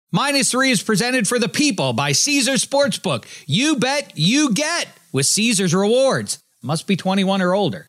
-3 is presented for the people by Caesars Sportsbook. You bet, you get with Caesars Rewards. Must be 21 or older.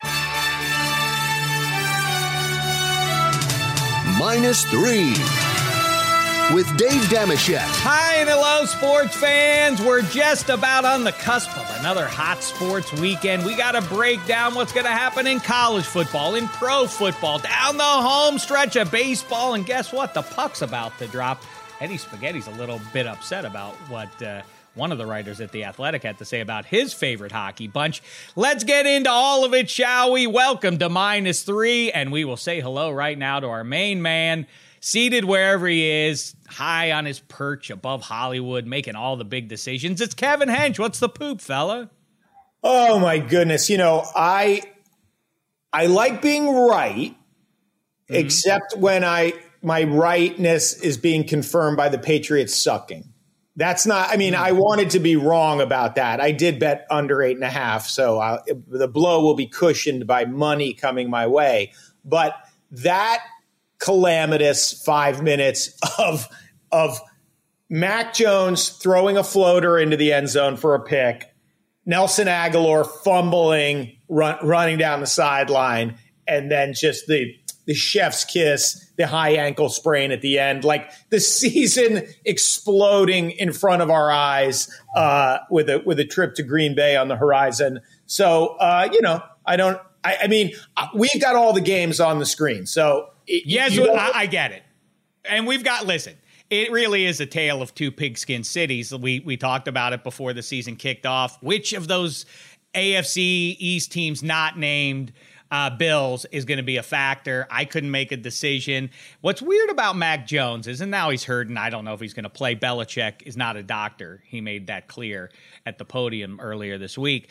-3 with Dave Dameshek. Hi and hello, sports fans. We're just about on the cusp of another hot sports weekend. We got to break down what's going to happen in college football, in pro football, down the home stretch of baseball. And guess what? The puck's about to drop. Eddie Spaghetti's a little bit upset about what one of the writers at The Athletic had to say about his favorite hockey bunch. Let's get into all of it, shall we? Welcome to -3, and we will say hello right now to our main man, seated wherever he is, high on his perch above Hollywood, making all the big decisions. It's Kevin Hench. What's the poop, fella? Oh, my goodness. You know, I like being right, except when my rightness is being confirmed by the Patriots sucking. That's not, I mean, I wanted to be wrong about that. I did bet under 8.5, so the blow will be cushioned by money coming my way. But that calamitous 5 minutes of Mac Jones throwing a floater into the end zone for a pick, Nelson Aguilar fumbling, running down the sideline, and then just the chef's kiss, the high ankle sprain at the end, like the season exploding in front of our eyes with a trip to Green Bay on the horizon. So, I mean, we've got all the games on the screen. So yes, I get it. And listen, it really is a tale of two pigskin cities. We talked about it before the season kicked off. Which of those AFC East teams not named Bills is going to be a factor? I couldn't make a decision. What's weird about Mac Jones is, and now he's hurt, and I don't know if he's going to play. Belichick is not a doctor. He made that clear at the podium earlier this week.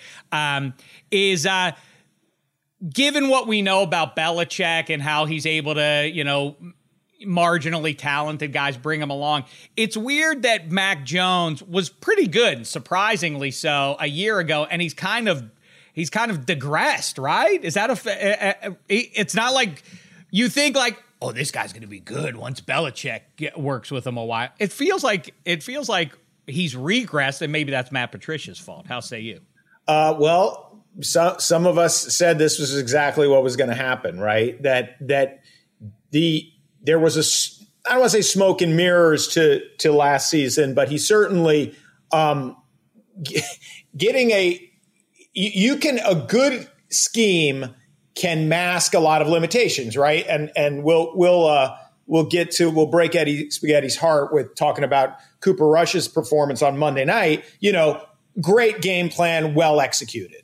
Given what we know about Belichick and how he's able to, marginally talented guys bring him along, it's weird that Mac Jones was pretty good, surprisingly so, a year ago, and he's kind of digressed, right? Is that it's not like you think like, oh, this guy's going to be good once Belichick works with him a while. It feels like he's regressed, and maybe that's Matt Patricia's fault. How say you? Well, some of us said this was exactly what was going to happen, right? That there was I don't want to say smoke and mirrors to last season, but he certainly getting a good scheme can mask a lot of limitations, right? And we'll break Eddie Spaghetti's heart with talking about Cooper Rush's performance on Monday night. Great game plan, well executed.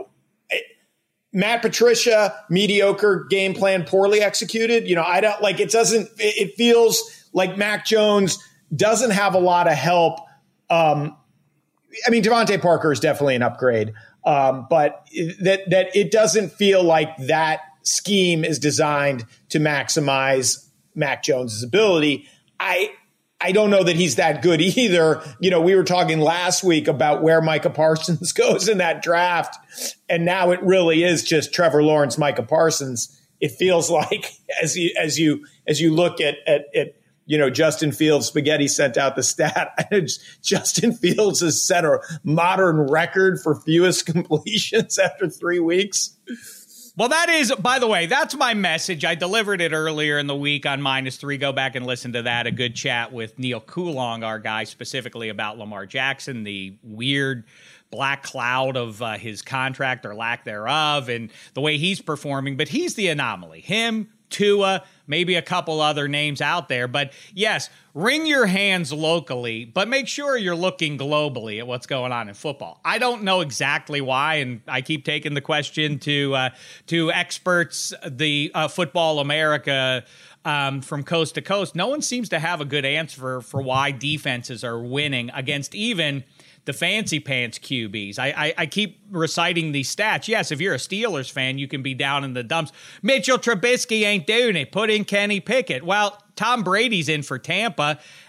Matt Patricia, mediocre game plan, poorly executed. I don't like it. It feels like Mac Jones doesn't have a lot of help. I mean, Devontae Parker is definitely an upgrade. But that it doesn't feel like that scheme is designed to maximize Mac Jones's ability. I don't know that he's that good either. We were talking last week about where Micah Parsons goes in that draft, and now it really is just Trevor Lawrence, Micah Parsons. It feels like as you look at Justin Fields, Spaghetti sent out the stat. Justin Fields has set a modern record for fewest completions after 3 weeks. Well, that is, by the way, that's my message. I delivered it earlier in the week on -3. Go back and listen to that. A good chat with Neil Coulong, our guy, specifically about Lamar Jackson, the weird black cloud of his contract or lack thereof, and the way he's performing. But he's the anomaly. Him, Tua, maybe a couple other names out there. But yes, wring your hands locally, but make sure you're looking globally at what's going on in football. I don't know exactly why, and I keep taking the question to experts, the Football America from coast to coast. No one seems to have a good answer for why defenses are winning against even the fancy pants QBs. I keep reciting these stats. Yes, if you're a Steelers fan, you can be down in the dumps. Mitchell Trubisky ain't doing it. Put in Kenny Pickett. Well, Tom Brady's in for Tampa,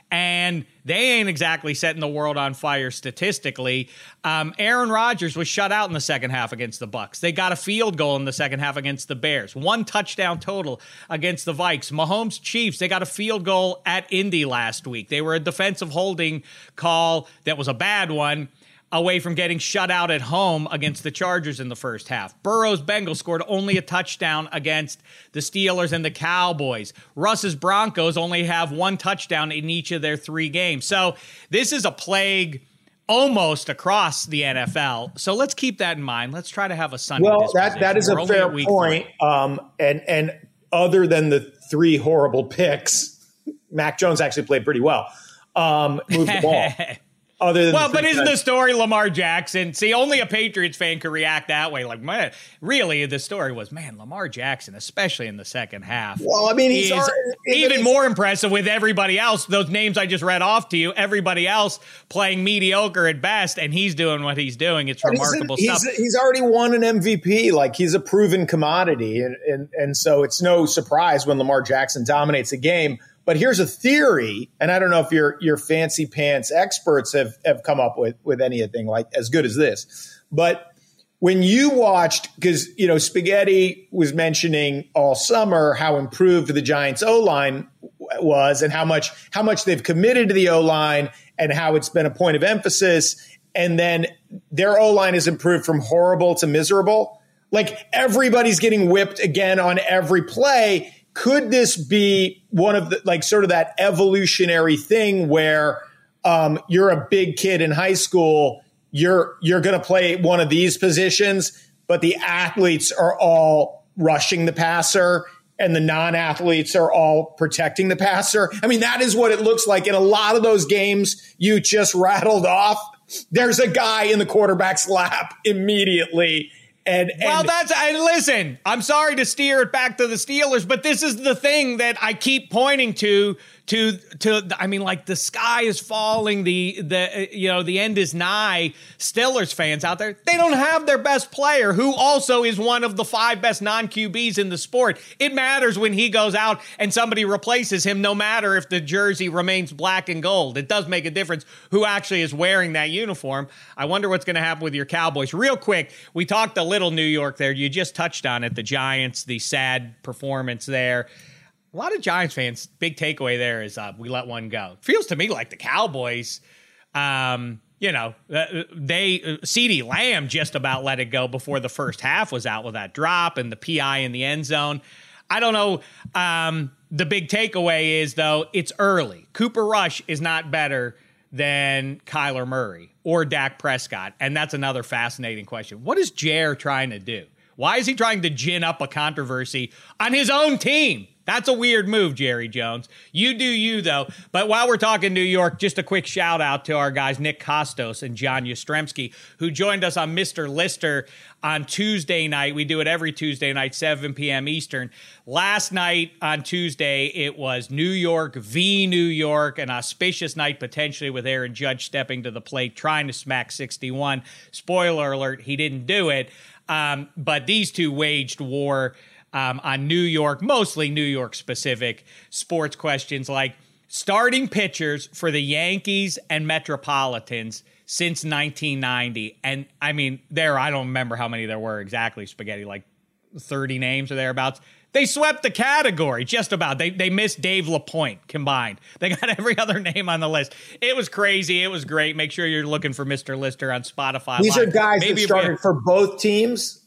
and they ain't exactly setting the world on fire statistically. Aaron Rodgers was shut out in the second half against the Bucs. They got a field goal in the second half against the Bears. 1 touchdown total against the Vikes. Mahomes Chiefs, they got a field goal at Indy last week. They were a defensive holding call that was a bad one, away from getting shut out at home against the Chargers in the first half. Burrow's Bengals scored only a touchdown against the Steelers and the Cowboys. Russ's Broncos only have 1 touchdown in each of their 3 games. So this is a plague almost across the NFL. So let's keep that in mind. Let's try to have a sunny disposition. That is a fair point. And other than the 3 horrible picks, Mac Jones actually played pretty well. Moved the ball. But isn't the story Lamar Jackson? See, only a Patriots fan could react that way. Like, man, really, the story was, man, Lamar Jackson, especially in the second half. Well, I mean, he's even more impressive with everybody else. Those names I just read off to you, everybody else playing mediocre at best, and he's doing what he's doing. It's remarkable stuff. He's already won an MVP. Like, he's a proven commodity. And so it's no surprise when Lamar Jackson dominates a game. But here's a theory, and I don't know if your fancy pants experts have come up with anything like as good as this. But when you watched, because Spaghetti was mentioning all summer how improved the Giants O-line was, and how much they've committed to the O-line, and how it's been a point of emphasis, and then their O-line has improved from horrible to miserable. Like, everybody's getting whipped again on every play. Could this be one of the, like, sort of that evolutionary thing where you're a big kid in high school, you're going to play one of these positions, but the athletes are all rushing the passer and the non-athletes are all protecting the passer? I mean, that is what it looks like in a lot of those games you just rattled off. There's a guy in the quarterback's lap immediately. And listen, I'm sorry to steer it back to the Steelers, but this is the thing that I keep pointing to, I mean, like, the sky is falling, the end is nigh. Steelers fans out there, they don't have their best player, who also is one of the 5 best non-QBs in the sport. It matters when he goes out and somebody replaces him, no matter if the jersey remains black and gold. It does make a difference who actually is wearing that uniform. I wonder what's going to happen with your Cowboys. Real quick, we talked a little New York there. You just touched on it, the Giants, the sad performance there. A lot of Giants fans, big takeaway there is we let one go. Feels to me like the Cowboys, CeeDee Lamb just about let it go before the first half was out with that drop and the PI in the end zone. I don't know. The big takeaway is, though, it's early. Cooper Rush is not better than Kyler Murray or Dak Prescott. And that's another fascinating question. What is Jer trying to do? Why is he trying to gin up a controversy on his own team? That's a weird move, Jerry Jones. You do you, though. But while we're talking New York, just a quick shout out to our guys, Nick Kostos and John Yastrzemski, who joined us on Mr. Lister on Tuesday night. We do it every Tuesday night, 7 p.m. Eastern. Last night on Tuesday, it was New York v. New York, an auspicious night potentially with Aaron Judge stepping to the plate, trying to smack 61. Spoiler alert, he didn't do it. But these two waged war on New York, mostly New York specific sports questions like starting pitchers for the Yankees and Metropolitans since 1990. And I mean, I don't remember how many there were exactly, Spaghetti, like 30 names or thereabouts. They swept the category just about. They missed Dave LaPointe combined. They got every other name on the list. It was crazy. It was great. Make sure you're looking for Mr. Lister on Spotify. These are guys that started for both teams?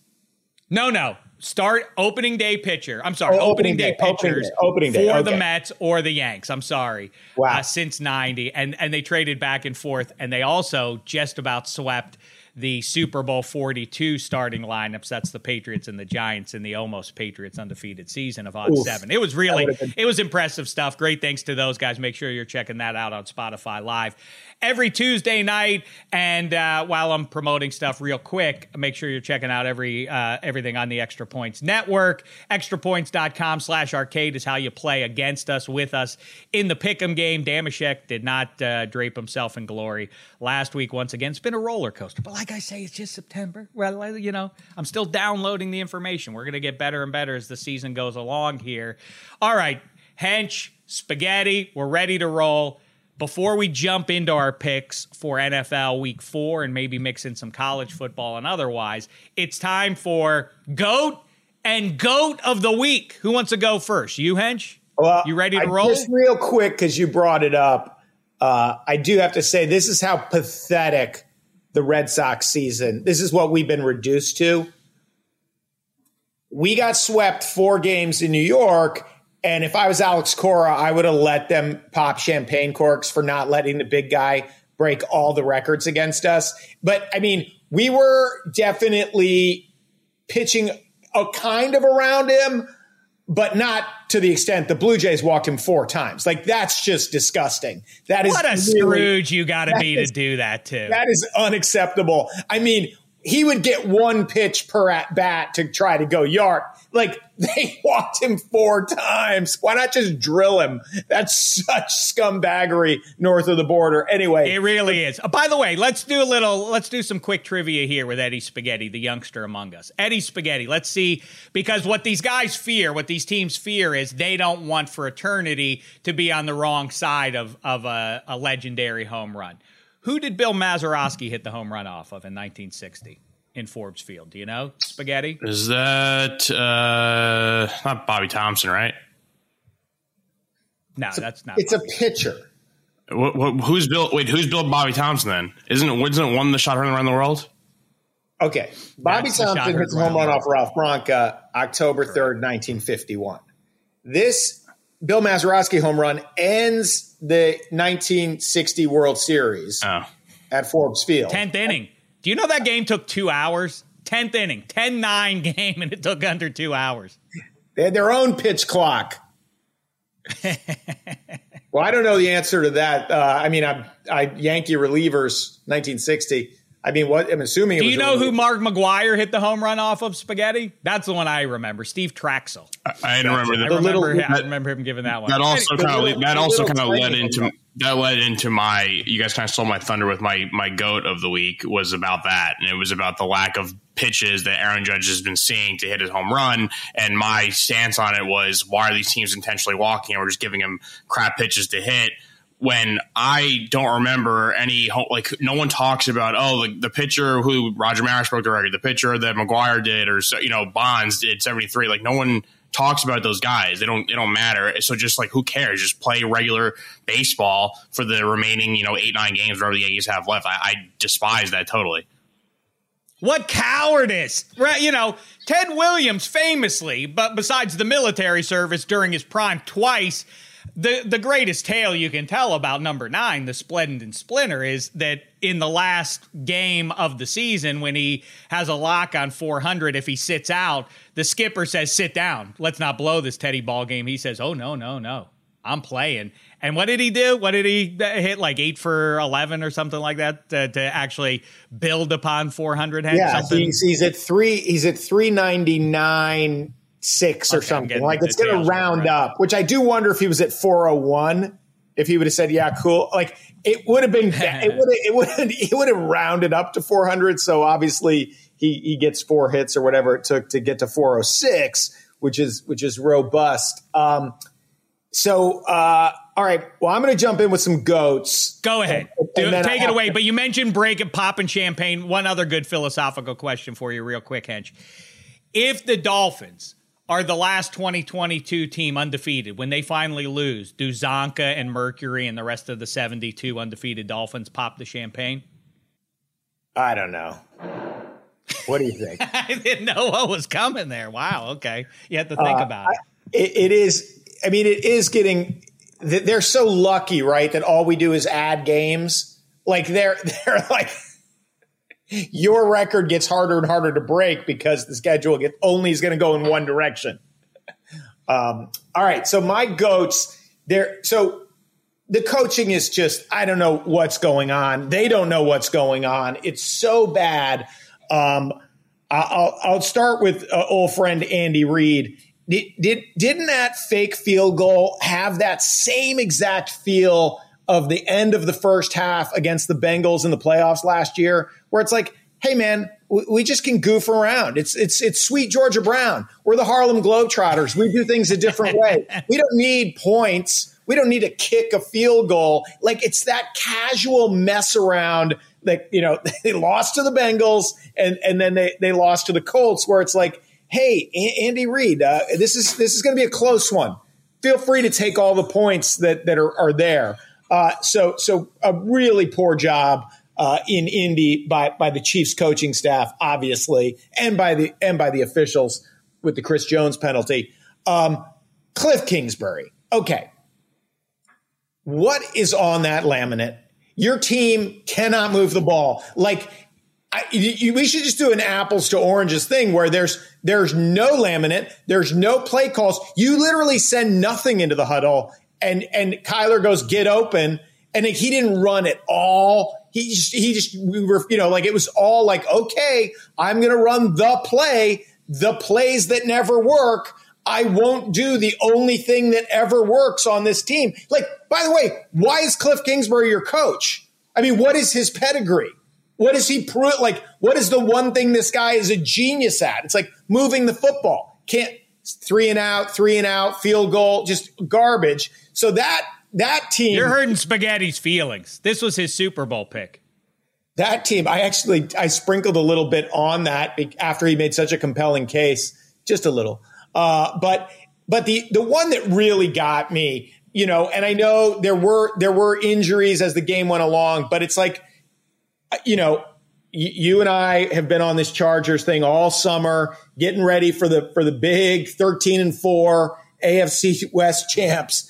No. Start opening day pitcher. I'm sorry, opening day pitchers for the Mets or the Yanks. I'm sorry. Wow. Since 90. And they traded back and forth. And they also just about swept the Super Bowl 42 starting lineups. That's the Patriots and the Giants in the almost Patriots undefeated season of Odd 7. It was it was impressive stuff. Great thanks to those guys. Make sure you're checking that out on Spotify Live every Tuesday night. And while I'm promoting stuff real quick, make sure you're checking out everything on the Extra Points Network. ExtraPoints.com/arcade is how you play against us, with us in the Pick'em game. Damashek did not drape himself in glory last week. Once again, it's been a roller coaster. But like I say, it's just September. Well, I'm still downloading the information. We're going to get better and better as the season goes along here. All right, Hench, Spaghetti, we're ready to roll. before we jump into our picks for NFL Week 4 and maybe mix in some college football and otherwise, it's time for GOAT and GOAT of the Week. Who wants to go first? You, Hench? Well, you ready to roll? Just real quick, because you brought it up, I do have to say this is how pathetic the Red Sox season. This is what we've been reduced to. We got swept 4 games in New York, and if I was Alex Cora, I would have let them pop champagne corks for not letting the big guy break all the records against us. But, I mean, we were definitely pitching a kind of around him, but not to the extent the Blue Jays walked him 4 times. Like, that's just disgusting. That is what a Scrooge you got to be to do that, too. That is unacceptable. I mean, he would get 1 pitch per at bat to try to go yard. Like, they walked him 4 times. Why not just drill him? That's such scumbaggery north of the border. Anyway, it really is. By the way, let's do some quick trivia here with Eddie Spaghetti, the youngster among us. Eddie Spaghetti, let's see, because what these guys fear, what these teams fear is they don't want for eternity to be on the wrong side of a legendary home run. Who did Bill Mazeroski hit the home run off of in 1960 in Forbes Field? Do you know, Spaghetti? Is that not Bobby Thompson, right? No, that's not. It's Bobby. A pitcher. Who's Bill Bobby Thompson then? Isn't it one the shot heard around the world? Okay. Bobby Thompson hits a home run off Ralph Branca October 3rd, 1951. This Bill Mazeroski home run ends the 1960 World Series at Forbes Field. 10th inning. Do you know that game took 2 hours? 10th inning, 10-9 game, and it took under 2 hours. They had their own pitch clock. Well, I don't know the answer to that. I mean, Yankee relievers, 1960. I mean, what I'm assuming. Do you know who Mark McGwire hit the home run off of, Spaghetti? That's the one I remember. Steve Traxel. I remember that. I remember him giving that one. That also kind of led into my. You guys kind of stole my thunder with my GOAT of the week was about that, and it was about the lack of pitches that Aaron Judge has been seeing to hit his home run. And my stance on it was, why are these teams intentionally walking and we're just giving him crap pitches to hit? When I don't remember any, like, no one talks about, the pitcher who Roger Maris broke the record, the pitcher that McGwire did, or, Bonds did 73. Like, no one talks about those guys. They don't matter. So just, like, who cares? Just play regular baseball for the remaining, 8-9 games, whatever the Yankees have left. I despise that totally. What cowardice! Right, Ted Williams famously, but besides the military service during his prime twice, the greatest tale you can tell about number 9, the Splendid Splinter, is that in the last game of the season, when he has a lock on 400, if he sits out, the skipper says, "Sit down. Let's not blow this Teddy ball game." He says, "Oh, no. I'm playing." And what did he do? What did he hit, like 8 for 11 or something like that to actually build upon 400? Yeah, he's at 399. 6 or something. Like, it's going to round up, which I do wonder if he was at 401, if he would have said, "Yeah, cool." Like, it would have been, it would have rounded up to 400. So obviously he gets 4 hits or whatever it took to get to 406, which is robust. All right. Well, I'm going to jump in with some GOATs. Go ahead. Take it away. But you mentioned popping champagne. One other good philosophical question for you real quick, Hench. If the Dolphins are the last 2022 team undefeated, when they finally lose, do Zonka and Mercury and the rest of the 72 undefeated Dolphins pop the champagne? I don't know. What do you think? I didn't know what was coming there. Wow. Okay. You have to think about it. It is getting – they're so lucky, right, that all we do is add games. Like, they're like – your record gets harder and harder to break because the schedule only is going to go in one direction. All right. So my GOATs there. So the coaching is just, I don't know what's going on. They don't know what's going on. It's so bad. I'll start with old friend Andy Reid. Didn't that fake field goal have that same exact feel of the end of the first half against the Bengals in the playoffs last year, where it's like, hey, man, we just can goof around. It's sweet Georgia Brown. We're the Harlem Globetrotters. We do things a different way. We don't need points. We don't need to kick a field goal. Like, it's that casual mess around that, they lost to the Bengals and then they lost to the Colts, where it's like, hey, Andy Reid, this is going to be a close one. Feel free to take all the points that are there. So a really poor job in Indy by the Chiefs coaching staff, obviously, and by the officials with the Chris Jones penalty. Cliff Kingsbury. Okay. What is on that laminate? Your team cannot move the ball. Like, we should just do an apples to oranges thing where there's no laminate, there's no play calls. You literally send nothing into the huddle, and Kyler goes, get open, and he didn't run at all. We were, it was all like, okay, I'm going to run the plays that never work. I won't do the only thing that ever works on this team. Like, by the way, why is Cliff Kingsbury your coach? I mean, what is his pedigree? What does he prove? Like, what is the one thing this guy is a genius at? It's like moving the football. Can't 3 and out, field goal, just garbage. So that team. You're hurting Spaghetti's feelings. This was his Super Bowl pick. That team, I sprinkled a little bit on that after he made such a compelling case, just a little. But the one that really got me, and I know there were injuries as the game went along, but it's like, you and I have been on this Chargers thing all summer, getting ready for the big 13-4 AFC West champs.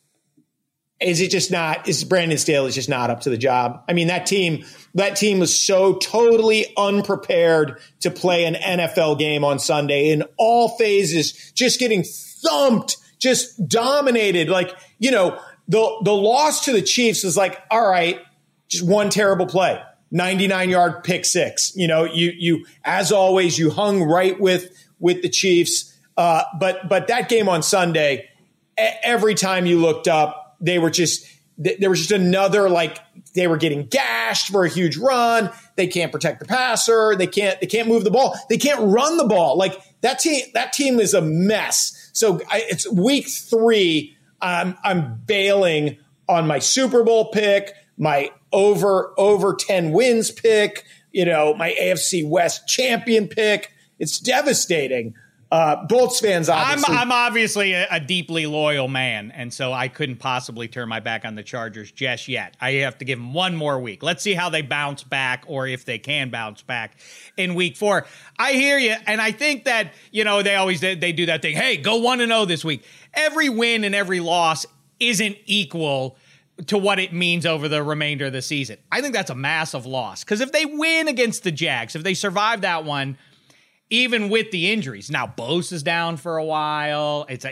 Is Brandon Staley just not up to the job? I mean, that team was so totally unprepared to play an NFL game on Sunday in all phases, just getting thumped, just dominated. Like, the loss to the Chiefs is like, all right, just one terrible play. 99-yard pick six. You as always, you hung right with the Chiefs. But that game on Sunday, every time you looked up, there was just another, like, they were getting gashed for a huge run. They can't protect the passer. They can't move the ball. They can't run the ball. Like, that team is a mess. So it's week 3. I'm bailing on my Super Bowl pick, my over 10 wins pick, my AFC West champion pick. It's devastating. Bolts fans, obviously. I'm obviously a deeply loyal man, and so I couldn't possibly turn my back on the Chargers just yet. I have to give them one more week. Let's see how they bounce back, or if they can bounce back in week 4. I hear you, and I think that, they do that thing. Hey, go 1-0 this week. Every win and every loss isn't equal to what it means over the remainder of the season. I think that's a massive loss, because if they win against the Jags, if they survive that one, even with the injuries, now Bosa's down for a while. It's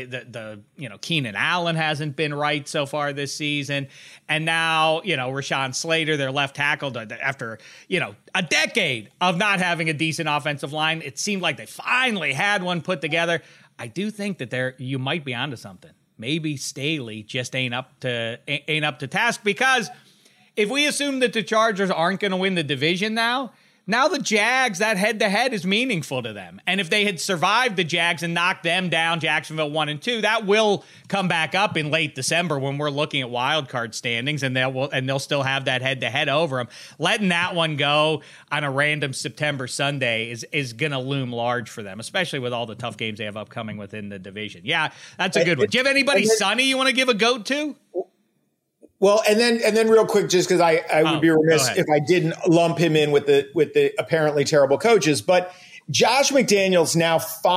Keenan Allen hasn't been right so far this season, and now Rashawn Slater, their left tackle, after a decade of not having a decent offensive line, it seemed like they finally had one put together. I do think that you might be onto something. Maybe Staley just ain't up to task, because if we assume that the Chargers aren't going to win the division now the Jags, that head-to-head is meaningful to them. And if they had survived the Jags and knocked them down, Jacksonville 1-2, that will come back up in late December when we're looking at wild card standings, and they'll still have that head-to-head over them. Letting that one go on a random September Sunday is going to loom large for them, especially with all the tough games they have upcoming within the division. Yeah, that's a good one. Do you have anybody sunny you want to give a goat to? Well, and then real quick, just because I would be remiss if I didn't lump him in with the apparently terrible coaches, but Josh McDaniels now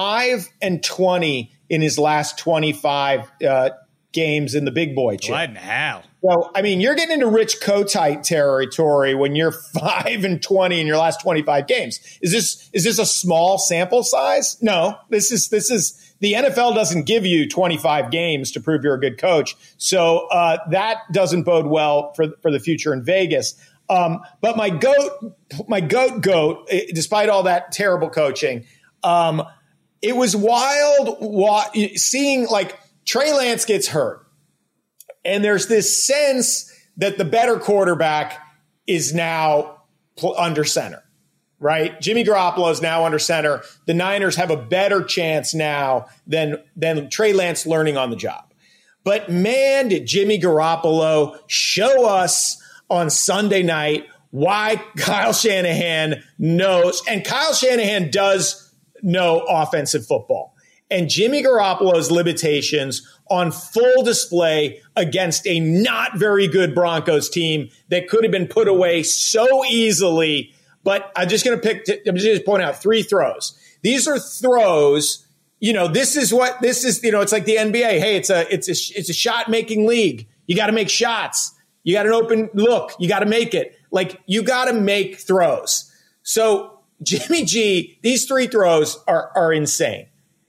5-20 in his last 25 games in the big boy chip. What in the hell? So, I mean, you're getting into Rich Kotite territory when you're 5-20 in your last 25 games. Is this a small sample size? No, this is the NFL doesn't give you 25 games to prove you're a good coach. So that doesn't bode well for the future in Vegas. But my goat, despite all that terrible coaching, it was wild seeing, like, Trey Lance gets hurt. And there's this sense that the better quarterback is now under center, right? Jimmy Garoppolo is now under center. The Niners have a better chance now than Trey Lance learning on the job. But man, did Jimmy Garoppolo show us on Sunday night why Kyle Shanahan knows, and Kyle Shanahan does know offensive football. And Jimmy Garoppolo's limitations on full display against a not very good Broncos team that could have been put away so easily. But I'm just going to point out 3 throws. These are throws. This is, it's like the NBA. Hey, it's a shot making league. You got to make shots. You got an open look. You got to make it. Like, you got to make throws. So Jimmy G, these 3 throws are insane.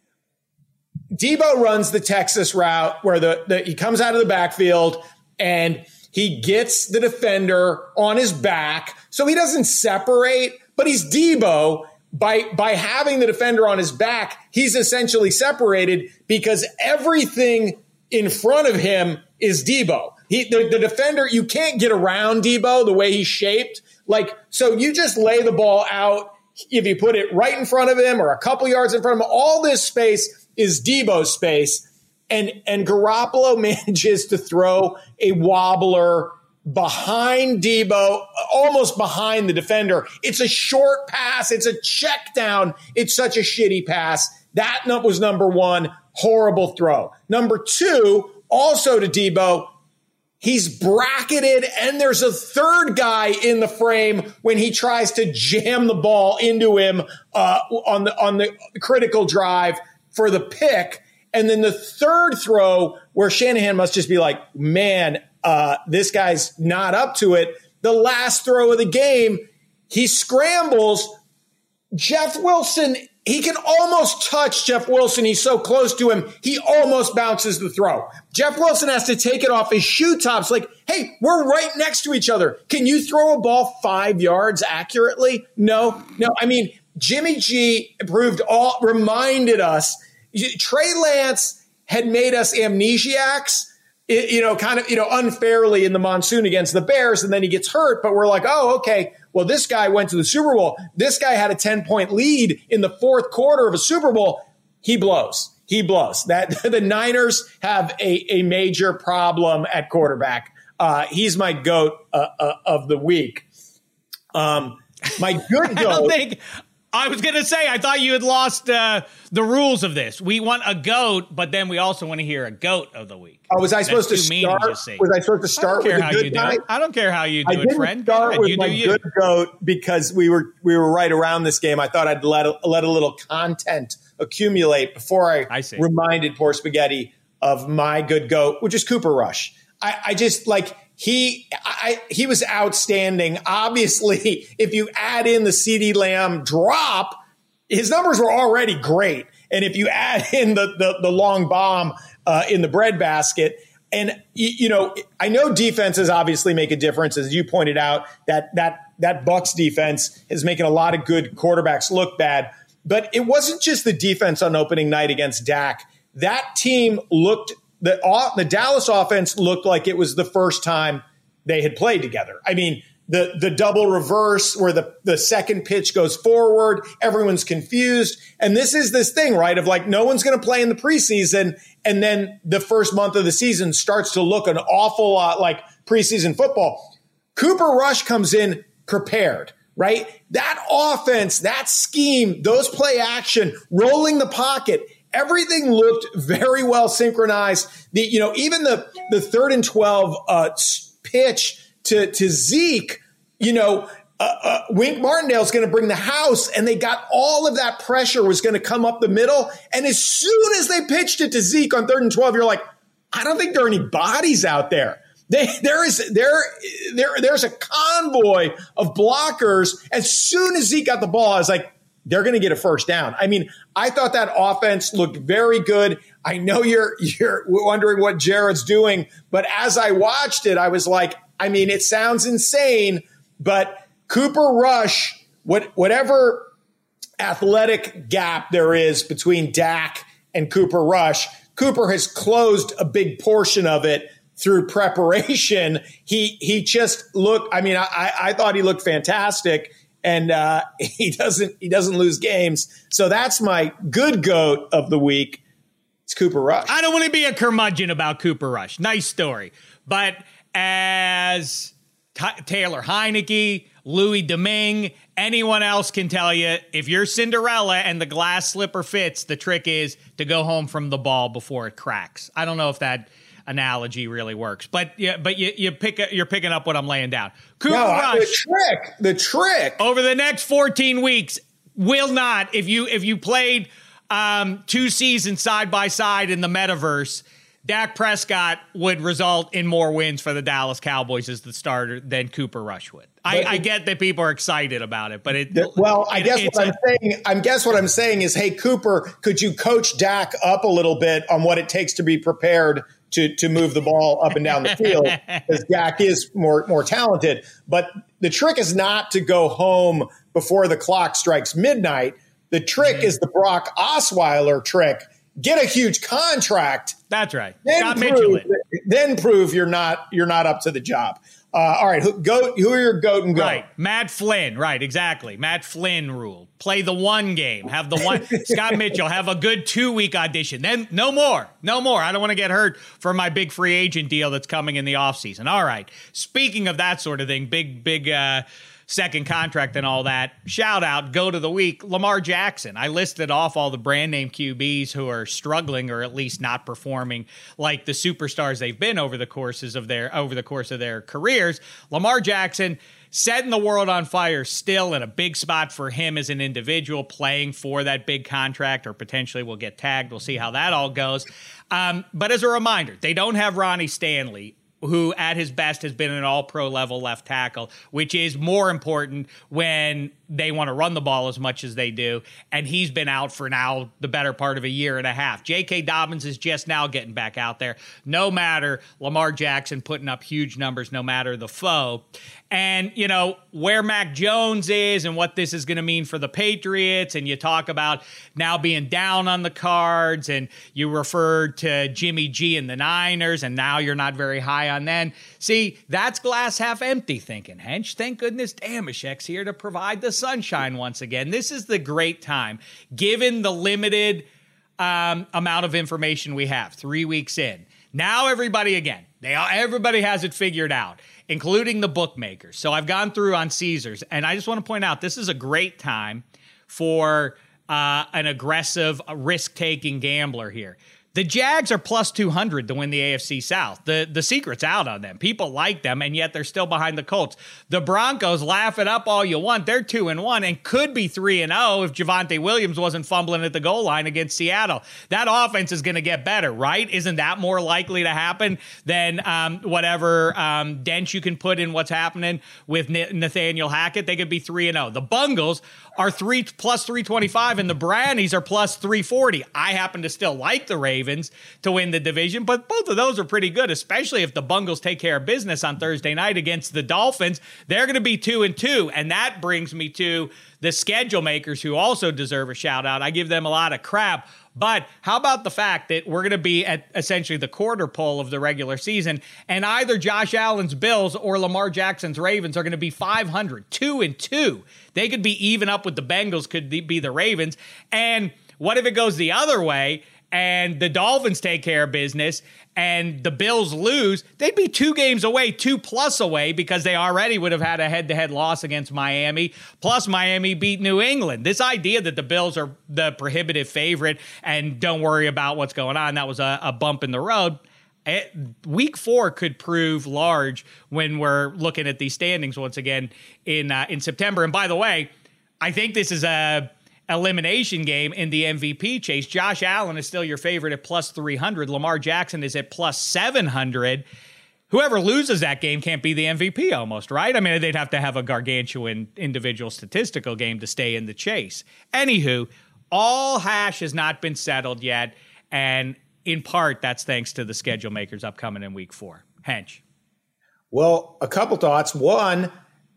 Debo runs the Texas route where he comes out of the backfield and he gets the defender on his back. So he doesn't separate, but he's Debo. By having the defender on his back, he's essentially separated because everything in front of him is Debo. The defender, you can't get around Debo the way he's shaped. So you just lay the ball out. If you put it right in front of him or a couple yards in front of him, all this space is Debo's space. And Garoppolo manages to throw a wobbler behind Debo, almost behind the defender. It's a short pass. It's a check down. It's such a shitty pass. That was number 1, horrible throw. Number 2, also to Debo, he's bracketed, and there's a third guy in the frame when he tries to jam the ball into him on the critical drive for the pick. And then the third throw where Shanahan must just be like, man, this guy's not up to it. The last throw of the game, he scrambles. Jeff Wilson, he can almost touch Jeff Wilson. He's so close to him, he almost bounces the throw. Jeff Wilson has to take it off his shoe tops. Like, hey, we're right next to each other. Can you throw a ball 5 yards accurately? No. I mean, Jimmy G reminded us. Trey Lance had made us amnesiacs, unfairly in the monsoon against the Bears, and then he gets hurt. But we're like, oh, okay. Well, this guy went to the Super Bowl. This guy had a 10-point lead in the fourth quarter of a Super Bowl. He blows. That the Niners have a major problem at quarterback. He's my GOAT of the week. My good GOAT. I was going to say, I thought you had lost the rules of this. We want a GOAT, but then we also want to hear a GOAT of the week. Was I supposed to start? Was I supposed to start with a good guy? I don't care how you do it, friend. Start with my good GOAT because we were right around this game. I thought I'd let a little content accumulate before I reminded Poor Spaghetti of my good GOAT, which is Cooper Rush. I just like. He was outstanding. Obviously, if you add in the CeeDee Lamb drop, his numbers were already great. And if you add in the long bomb in the breadbasket, and I know defenses obviously make a difference, as you pointed out. That Bucs defense is making a lot of good quarterbacks look bad. But it wasn't just the defense on opening night against Dak. That team looked. The Dallas offense looked like it was the first time they had played together. I mean, the double reverse where the second pitch goes forward, everyone's confused. And this is this thing, right, of like no one's going to play in the preseason. And then the first month of the season starts to look an awful lot like preseason football. Cooper Rush comes in prepared, right? That offense, that scheme, those play action, rolling the pocket, everything looked very well synchronized. Even the 3rd and 12 pitch to Zeke, Wink Martindale's going to bring the house, and they got all of that pressure was going to come up the middle. And as soon as they pitched it to Zeke on 3rd and 12, you're like, I don't think there are any bodies out there. There's a convoy of blockers. As soon as Zeke got the ball, I was like, they're going to get a first down. I mean, I thought that offense looked very good. I know you're wondering what Jared's doing, but as I watched it, I was like, I mean, it sounds insane, but Cooper Rush, whatever athletic gap there is between Dak and Cooper Rush, Cooper has closed a big portion of it through preparation. He just looked, I mean, I thought he looked fantastic. And he doesn't lose games. So that's my good GOAT of the week. It's Cooper Rush. I don't want to be a curmudgeon about Cooper Rush. Nice story. But as Taylor Heineke, Louis Domingue, anyone else can tell you, if you're Cinderella and the glass slipper fits, the trick is to go home from the ball before it cracks. I don't know if that analogy really works, but you're picking up what I'm laying down. Cooper Rush, the trick over the next 14 weeks will not, if you played 2 seasons side by side in the metaverse, Dak Prescott would result in more wins for the Dallas Cowboys as the starter than Cooper Rush would. I get that people are excited about it, but I guess what I'm saying is, hey, Cooper, could you coach Dak up a little bit on what it takes to be prepared to move the ball up and down the field? Because Dak is more talented. But the trick is not to go home before the clock strikes midnight. The trick is the Brock Osweiler trick. Get a huge contract. That's right. Then prove you're not up to the job. All right, who are your goat and goat? Right, Matt Flynn. Right, exactly. Matt Flynn rule. Play the one game. Have the one. Scott Mitchell, have a good 2-week audition. Then no more. I don't want to get hurt for my big free agent deal that's coming in the offseason. All right. Speaking of that sort of thing, big second contract and all that. Shout out, goat of the week, Lamar Jackson. I listed off all the brand name QBs who are struggling or at least not performing like the superstars they've been over the course of their careers. Lamar Jackson setting the world on fire, still in a big spot for him as an individual, playing for that big contract, or potentially will get tagged. We'll see how that all goes. But as a reminder, they don't have Ronnie Stanley, who at his best has been an all-pro level left tackle, which is more important when they want to run the ball as much as they do. And he's been out for now the better part of a year and a half. J.K. Dobbins is just now getting back out there. No matter Lamar Jackson putting up huge numbers, no matter the foe. And, where Mac Jones is and what this is going to mean for the Patriots. And you talk about now being down on the cards, and you referred to Jimmy G and the Niners, and now you're not very high on them. See, that's glass half empty thinking, Hench. Thank goodness Damashek's here to provide the sunshine once again. This is the great time, given the limited amount of information we have 3 weeks in. Now everybody has it figured out, including the bookmakers. So I've gone through on Caesars, and I just want to point out this is a great time for an aggressive, risk-taking gambler here. The Jags are plus 200 to win the AFC South. The secret's out on them. People like them, and yet they're still behind the Colts. The Broncos, laugh it up all you want. They're 2-1 and could be 3-0 if Javonte Williams wasn't fumbling at the goal line against Seattle. That offense is going to get better, right? Isn't that more likely to happen than whatever dent you can put in what's happening with Nathaniel Hackett? They could be 3-0. The Bungles are plus 325, and the Brownies are plus 340. I happen to still like the Ravens to win the division, but both of those are pretty good, especially if the Bungles take care of business on Thursday night against the Dolphins. They're going to be 2-2, and that brings me to the schedule makers, who also deserve a shout out. I give them a lot of crap. But how about the fact that we're going to be at essentially the quarter pole of the regular season, and either Josh Allen's Bills or Lamar Jackson's Ravens are going to be 500, 2-2. They could be even up with the Bengals, could be the Ravens. And what if it goes the other way and the Dolphins take care of business and the Bills lose? They'd be 2 games away, 2+ away, because they already would have had a head-to-head loss against Miami, plus Miami beat New England. This idea that the Bills are the prohibitive favorite and don't worry about what's going on, that was a bump in the road. Week 4 could prove large when we're looking at these standings once again in September. And by the way, I think this is a elimination game in the MVP chase. Josh Allen is still your favorite at plus 300. Lamar Jackson is at plus 700. Whoever loses that game can't be the MVP almost, right? I mean, they'd have to have a gargantuan individual statistical game to stay in the chase. Anywho, all hash has not been settled yet, and in part, that's thanks to the schedule makers upcoming in week 4. Hench. Well, a couple thoughts. One,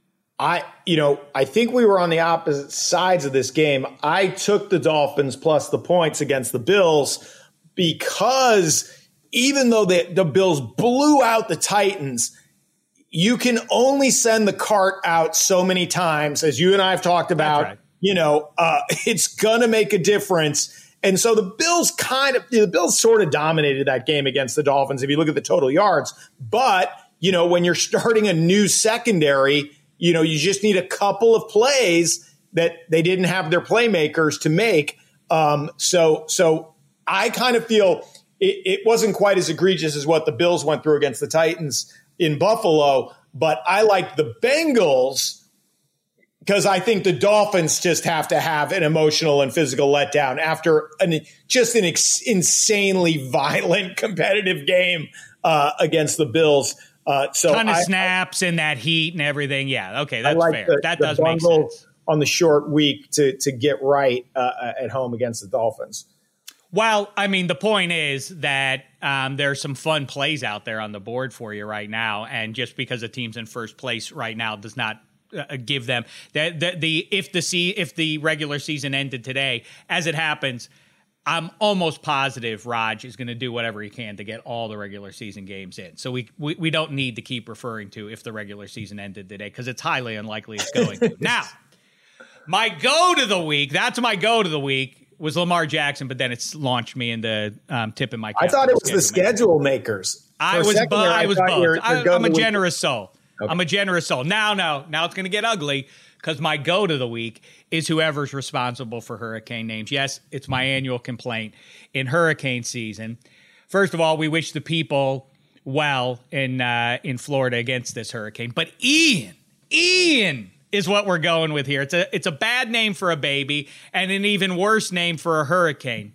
I think we were on the opposite sides of this game. I took the Dolphins plus the points against the Bills because even though the Bills blew out the Titans, you can only send the cart out so many times, as you and I have talked about. Right. It's going to make a difference. And so the Bills sort of dominated that game against the Dolphins if you look at the total yards. But, when you're starting a new secondary, you just need a couple of plays that they didn't have their playmakers to make. So I kind of feel it wasn't quite as egregious as what the Bills went through against the Titans in Buffalo, but I like the Bengals because I think the Dolphins just have to have an emotional and physical letdown after an insanely violent competitive game against the Bills. Ton of snaps and that heat and everything. Yeah, okay, that's fair. That does make sense. On the short week to get right at home against the Dolphins. Well, I mean, the point is that there's some fun plays out there on the board for you right now, and just because a team's in first place right now does not give them if the regular season ended today, as it happens. I'm almost positive Raj is going to do whatever he can to get all the regular season games in. So we don't need to keep referring to if the regular season ended today because it's highly unlikely it's going to. Now, my go-to the week was Lamar Jackson, but then it's launched me into tipping my cap. I thought it was the schedule makers. I was both. I'm a generous soul. Okay. I'm a generous soul. Now it's going to get ugly because my go-to the week is whoever's responsible for hurricane names. Yes, it's my annual complaint in hurricane season. First of all, we wish the people well in Florida against this hurricane. But Ian is what we're going with here. It's a bad name for a baby and an even worse name for a hurricane.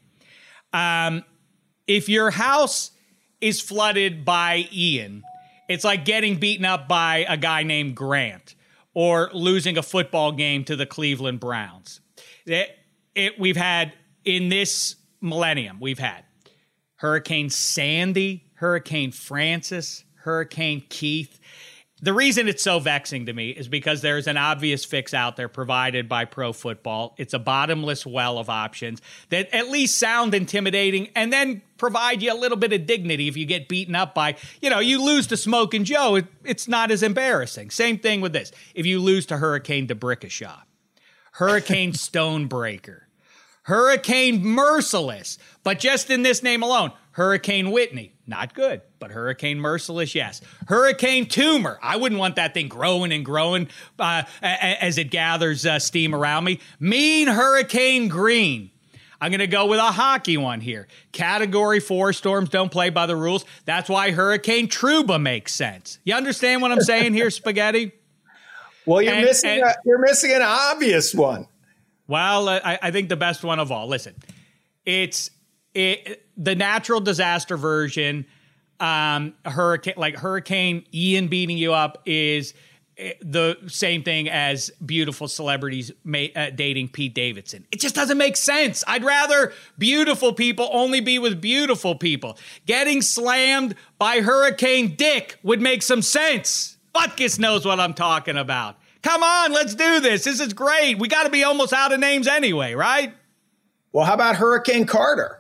If your house is flooded by Ian, it's like getting beaten up by a guy named Grant or losing a football game to the Cleveland Browns. We've had, in this millennium, we've had Hurricane Sandy, Hurricane Francis, Hurricane Keith. The reason it's so vexing to me is because there's an obvious fix out there provided by Pro Football. It's a bottomless well of options that at least sound intimidating and then provide you a little bit of dignity if you get beaten up by, you lose to Smokin' Joe, it's not as embarrassing. Same thing with this. If you lose to Hurricane DeBrickashaw, Hurricane Stonebreaker, Hurricane Merciless, but just in this name alone, Hurricane Whitney, not good, but Hurricane Merciless, yes. Hurricane Tumor, I wouldn't want that thing growing and growing as it gathers steam around me. Mean Hurricane Green. I'm going to go with a hockey one here. Category 4 storms don't play by the rules. That's why Hurricane Truba makes sense. You understand what I'm saying here, Spaghetti? Well, you're missing an obvious one. Well, I think the best one of all. Listen, it's the natural disaster version. Hurricane Ian beating you up is the same thing as beautiful celebrities dating Pete Davidson. It just doesn't make sense. I'd rather beautiful people only be with beautiful people. Getting slammed by Hurricane Dick would make some sense. Butkus knows what I'm talking about. Come on, let's do this. This is great. We got to be almost out of names anyway, right? Well, how about Hurricane Carter?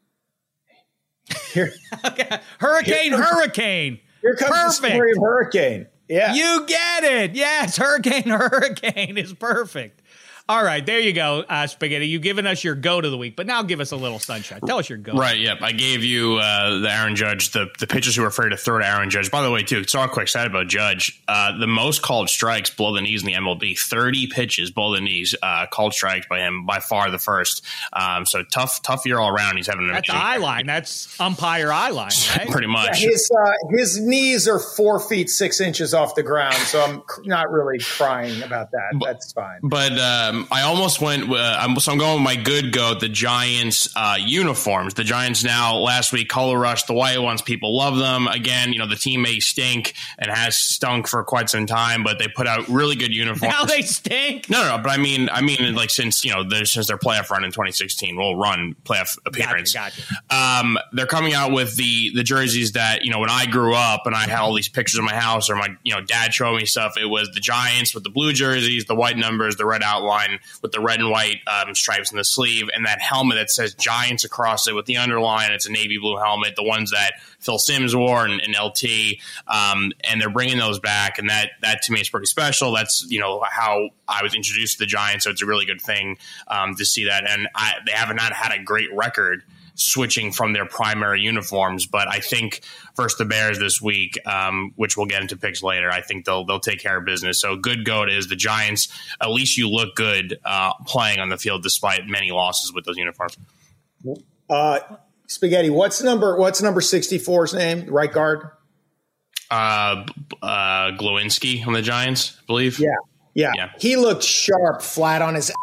Okay. Hurricane. Here comes the story of Hurricane. Yeah. You get it. Yes, Hurricane is perfect. All right, there you go, Spaghetti. You've given us your go to the week, but now give us a little sunshine. Tell us your go. Right, yep. I gave you the Aaron Judge, the pitchers who were afraid to throw to Aaron Judge. By the way, too, so quick side about Judge. The most called strikes below the knees in the MLB, 30 pitches below the knees called strikes by him, by far the first. So tough year all around. He's having That's eye line. That's umpire eye line, right? Pretty much. Yeah, his knees are 4 feet 6 inches off the ground, so I'm not really crying about that. That's fine. But I almost went. So I'm going with my good goat, the Giants uniforms. The Giants now last week color rushed the white ones. People love them. Again, the team may stink and has stunk for quite some time, but they put out really good uniforms. Now they stink. No, but I mean, like since their playoff run in 2016, run playoff appearance. Gotcha. They're coming out with the jerseys that when I grew up and I had all these pictures of my house or my dad showed me stuff. It was the Giants with the blue jerseys, the white numbers, the red outline. O-line with the red and white stripes in the sleeve, and that helmet that says Giants across it with the underline. It's a navy blue helmet, the ones that Phil Simms wore and LT, and they're bringing those back, and that to me is pretty special. That's how I was introduced to the Giants, so it's a really good thing to see that. And they have not had a great record switching from their primary uniforms, but I think versus the Bears this week, which we'll get into picks later, I think they'll take care of business. So good goat is the Giants. At least you look good playing on the field despite many losses with those uniforms. Spaghetti, what's number 64's name? Right guard? Glowinski on the Giants, I believe. Yeah. He looked sharp, flat on his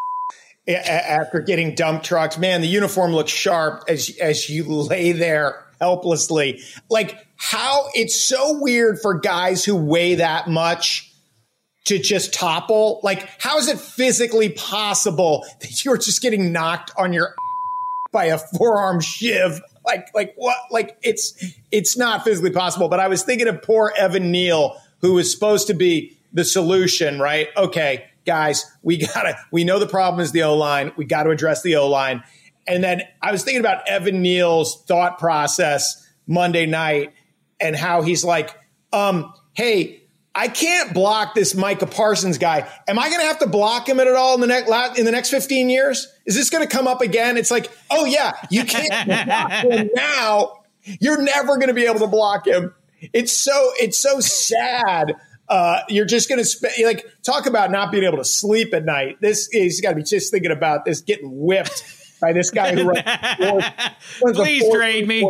after getting dump trucks. Man, the uniform looks sharp as you lay there helplessly. Like, how it's so weird for guys who weigh that much to just topple. Like, how is it physically possible that you're just getting knocked on your by a forearm shiv? Like what? Like, it's not physically possible. But I was thinking of poor Evan Neal, who was supposed to be the solution, right? Okay, guys, we know the problem is the O-line. We got to address the O-line. And then I was thinking about Evan Neal's thought process Monday night and how he's like, hey, I can't block this Micah Parsons guy. Am I going to have to block him at all in the next 15 years? Is this going to come up again? It's like, oh yeah, you can't block him now. You're never going to be able to block him. It's so sad. You're just going to talk about not being able to sleep at night. He's got to be just thinking about this getting whipped by this guy who runs Please trade me.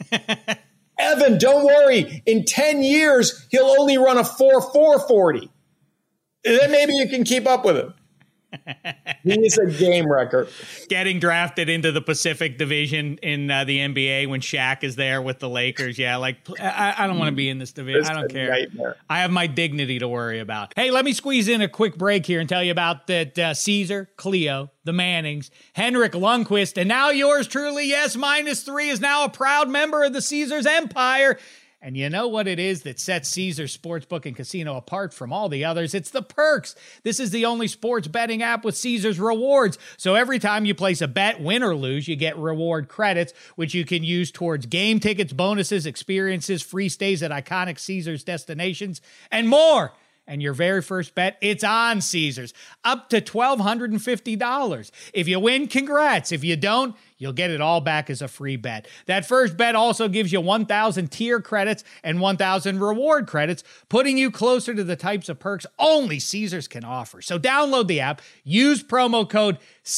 Evan, don't worry. In 10 years, he'll only run a 4.40. Then maybe you can keep up with him. He is a game record. Getting drafted into the Pacific Division in the NBA when Shaq is there with the Lakers. Yeah, like, I don't want to be in this division. I don't care. Nightmare. I have my dignity to worry about. Hey, let me squeeze in a quick break here and tell you about that Caesar, Cleo, the Mannings, Henrik Lundqvist, and now yours truly, yes, -3 is now a proud member of the Caesars Empire. And you know what it is that sets Caesars Sportsbook and Casino apart from all the others? It's the perks. This is the only sports betting app with Caesars rewards. So every time you place a bet, win or lose, you get reward credits, which you can use towards game tickets, bonuses, experiences, free stays at iconic Caesars destinations, and more. And your very first bet, it's on Caesars, up to $1,250. If you win, congrats. If you don't, you'll get it all back as a free bet. That first bet also gives you 1,000 tier credits and 1,000 reward credits, putting you closer to the types of perks only Caesars can offer. So download the app, use promo code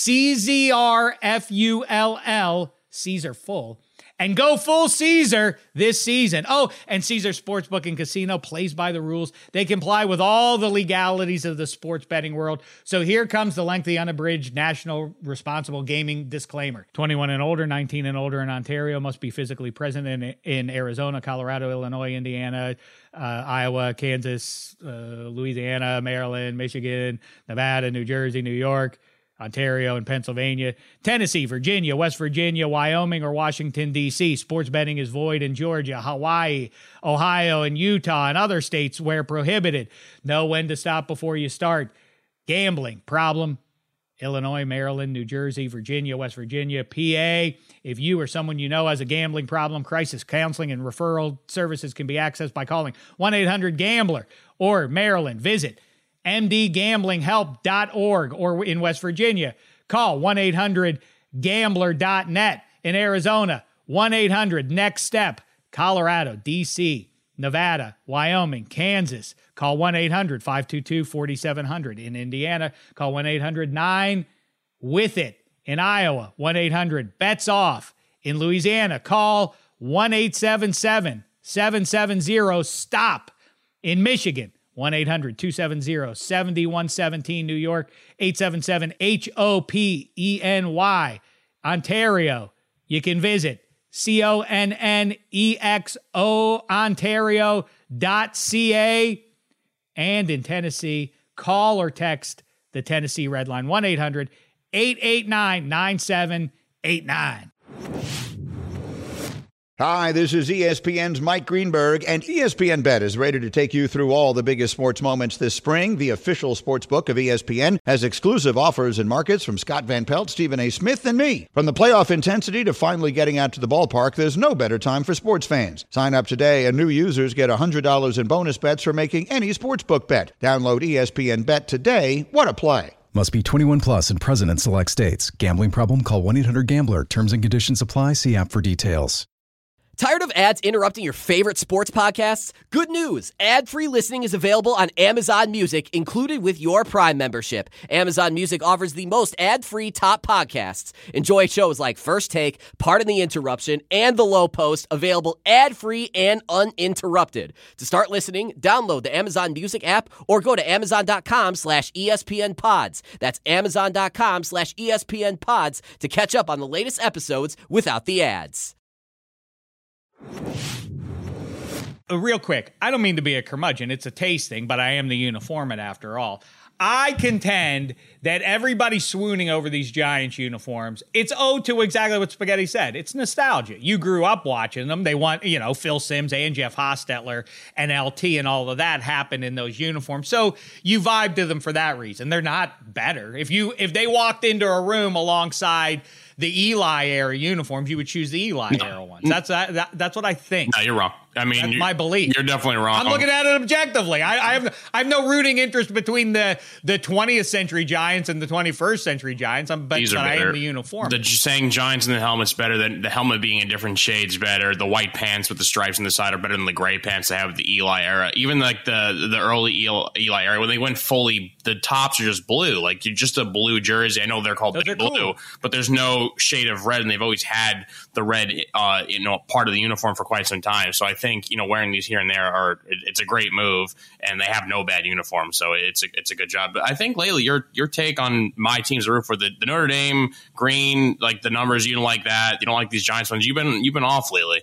CZRFULL, Caesar full, and go full Caesar this season. Oh, and Caesar Sportsbook and Casino plays by the rules. They comply with all the legalities of the sports betting world. So here comes the lengthy, unabridged National Responsible Gaming disclaimer. 21 and older, 19 and older in Ontario, must be physically present in Arizona, Colorado, Illinois, Indiana, Iowa, Kansas, Louisiana, Maryland, Michigan, Nevada, New Jersey, New York, Ontario and Pennsylvania, Tennessee, Virginia, West Virginia, Wyoming, or Washington, D.C. Sports betting is void in Georgia, Hawaii, Ohio, and Utah, and other states where prohibited. Know when to stop before you start. Gambling problem: Illinois, Maryland, New Jersey, Virginia, West Virginia, PA. If you or someone you know has a gambling problem, crisis counseling and referral services can be accessed by calling 1-800-GAMBLER. Or Maryland, visit mdgamblinghelp.org, or in West Virginia, call 1-800-GAMBLER.net. In Arizona, 1-800-NEXT-STEP. Colorado, D.C., Nevada, Wyoming, Kansas, call 1-800-522-4700. In Indiana, call 1-800-9-WITH-IT. In Iowa, 1-800-BETS-OFF. In Louisiana, call 1-877-770-STOP. In Michigan, 1-800-270-7117. New York, 877-HOPENY. Ontario, you can visit CONNEXO Ontario.ca. And in Tennessee, call or text the Tennessee Red Line, 1-800-889-9789. Hi, this is ESPN's Mike Greenberg, and ESPN Bet is ready to take you through all the biggest sports moments this spring. The official sports book of ESPN has exclusive offers and markets from Scott Van Pelt, Stephen A. Smith, and me. From the playoff intensity to finally getting out to the ballpark, there's no better time for sports fans. Sign up today, and new users get $100 in bonus bets for making any sportsbook bet. Download ESPN Bet today. What a play. Must be 21 plus and present in select states. Gambling problem? Call 1-800-GAMBLER. Terms and conditions apply. See app for details. Tired of ads interrupting your favorite sports podcasts? Good news! Ad-free listening is available on Amazon Music, included with your Prime membership. Amazon Music offers the most ad-free top podcasts. Enjoy shows like First Take, Pardon the Interruption, and The Low Post, available ad-free and uninterrupted. To start listening, download the Amazon Music app or go to amazon.com/ESPN Pods. That's amazon.com/ESPN Pods to catch up on the latest episodes without the ads. Real quick, I don't mean to be a curmudgeon. It's a taste thing, but I am the uniformant after all. I contend that everybody swooning over these Giants uniforms, it's owed to exactly what Spaghetti said. It's nostalgia. You grew up watching them. They want, Phil Simms and Jeff Hostetler and LT and all of that happened in those uniforms. So you vibe to them for that reason. They're not better. If they walked into a room alongside the Eli era uniforms, you would choose the Eli era ones. That's what I think. No, you're wrong. I mean, that's my belief. You're definitely wrong. I'm looking at it objectively. I have no rooting interest between the 20th century Giants and the 21st century Giants. I am the uniform. The saying Giants and the helmet's better than the helmet being in different shades better. The white pants with the stripes on the side are better than the gray pants they have with the Eli era. Even like the early Eli era, when they went fully, the tops are just blue. Like you're just a blue jersey. I know they're called blue, cool. But there's no shade of red, and they've always had the red, part of the uniform for quite some time. So I think wearing these here and there it's a great move, and they have no bad uniform, so it's a good job. But I think lately your take on my team's root for the Notre Dame green, like the numbers, you don't like that. You don't like these Giants ones. You've been off lately.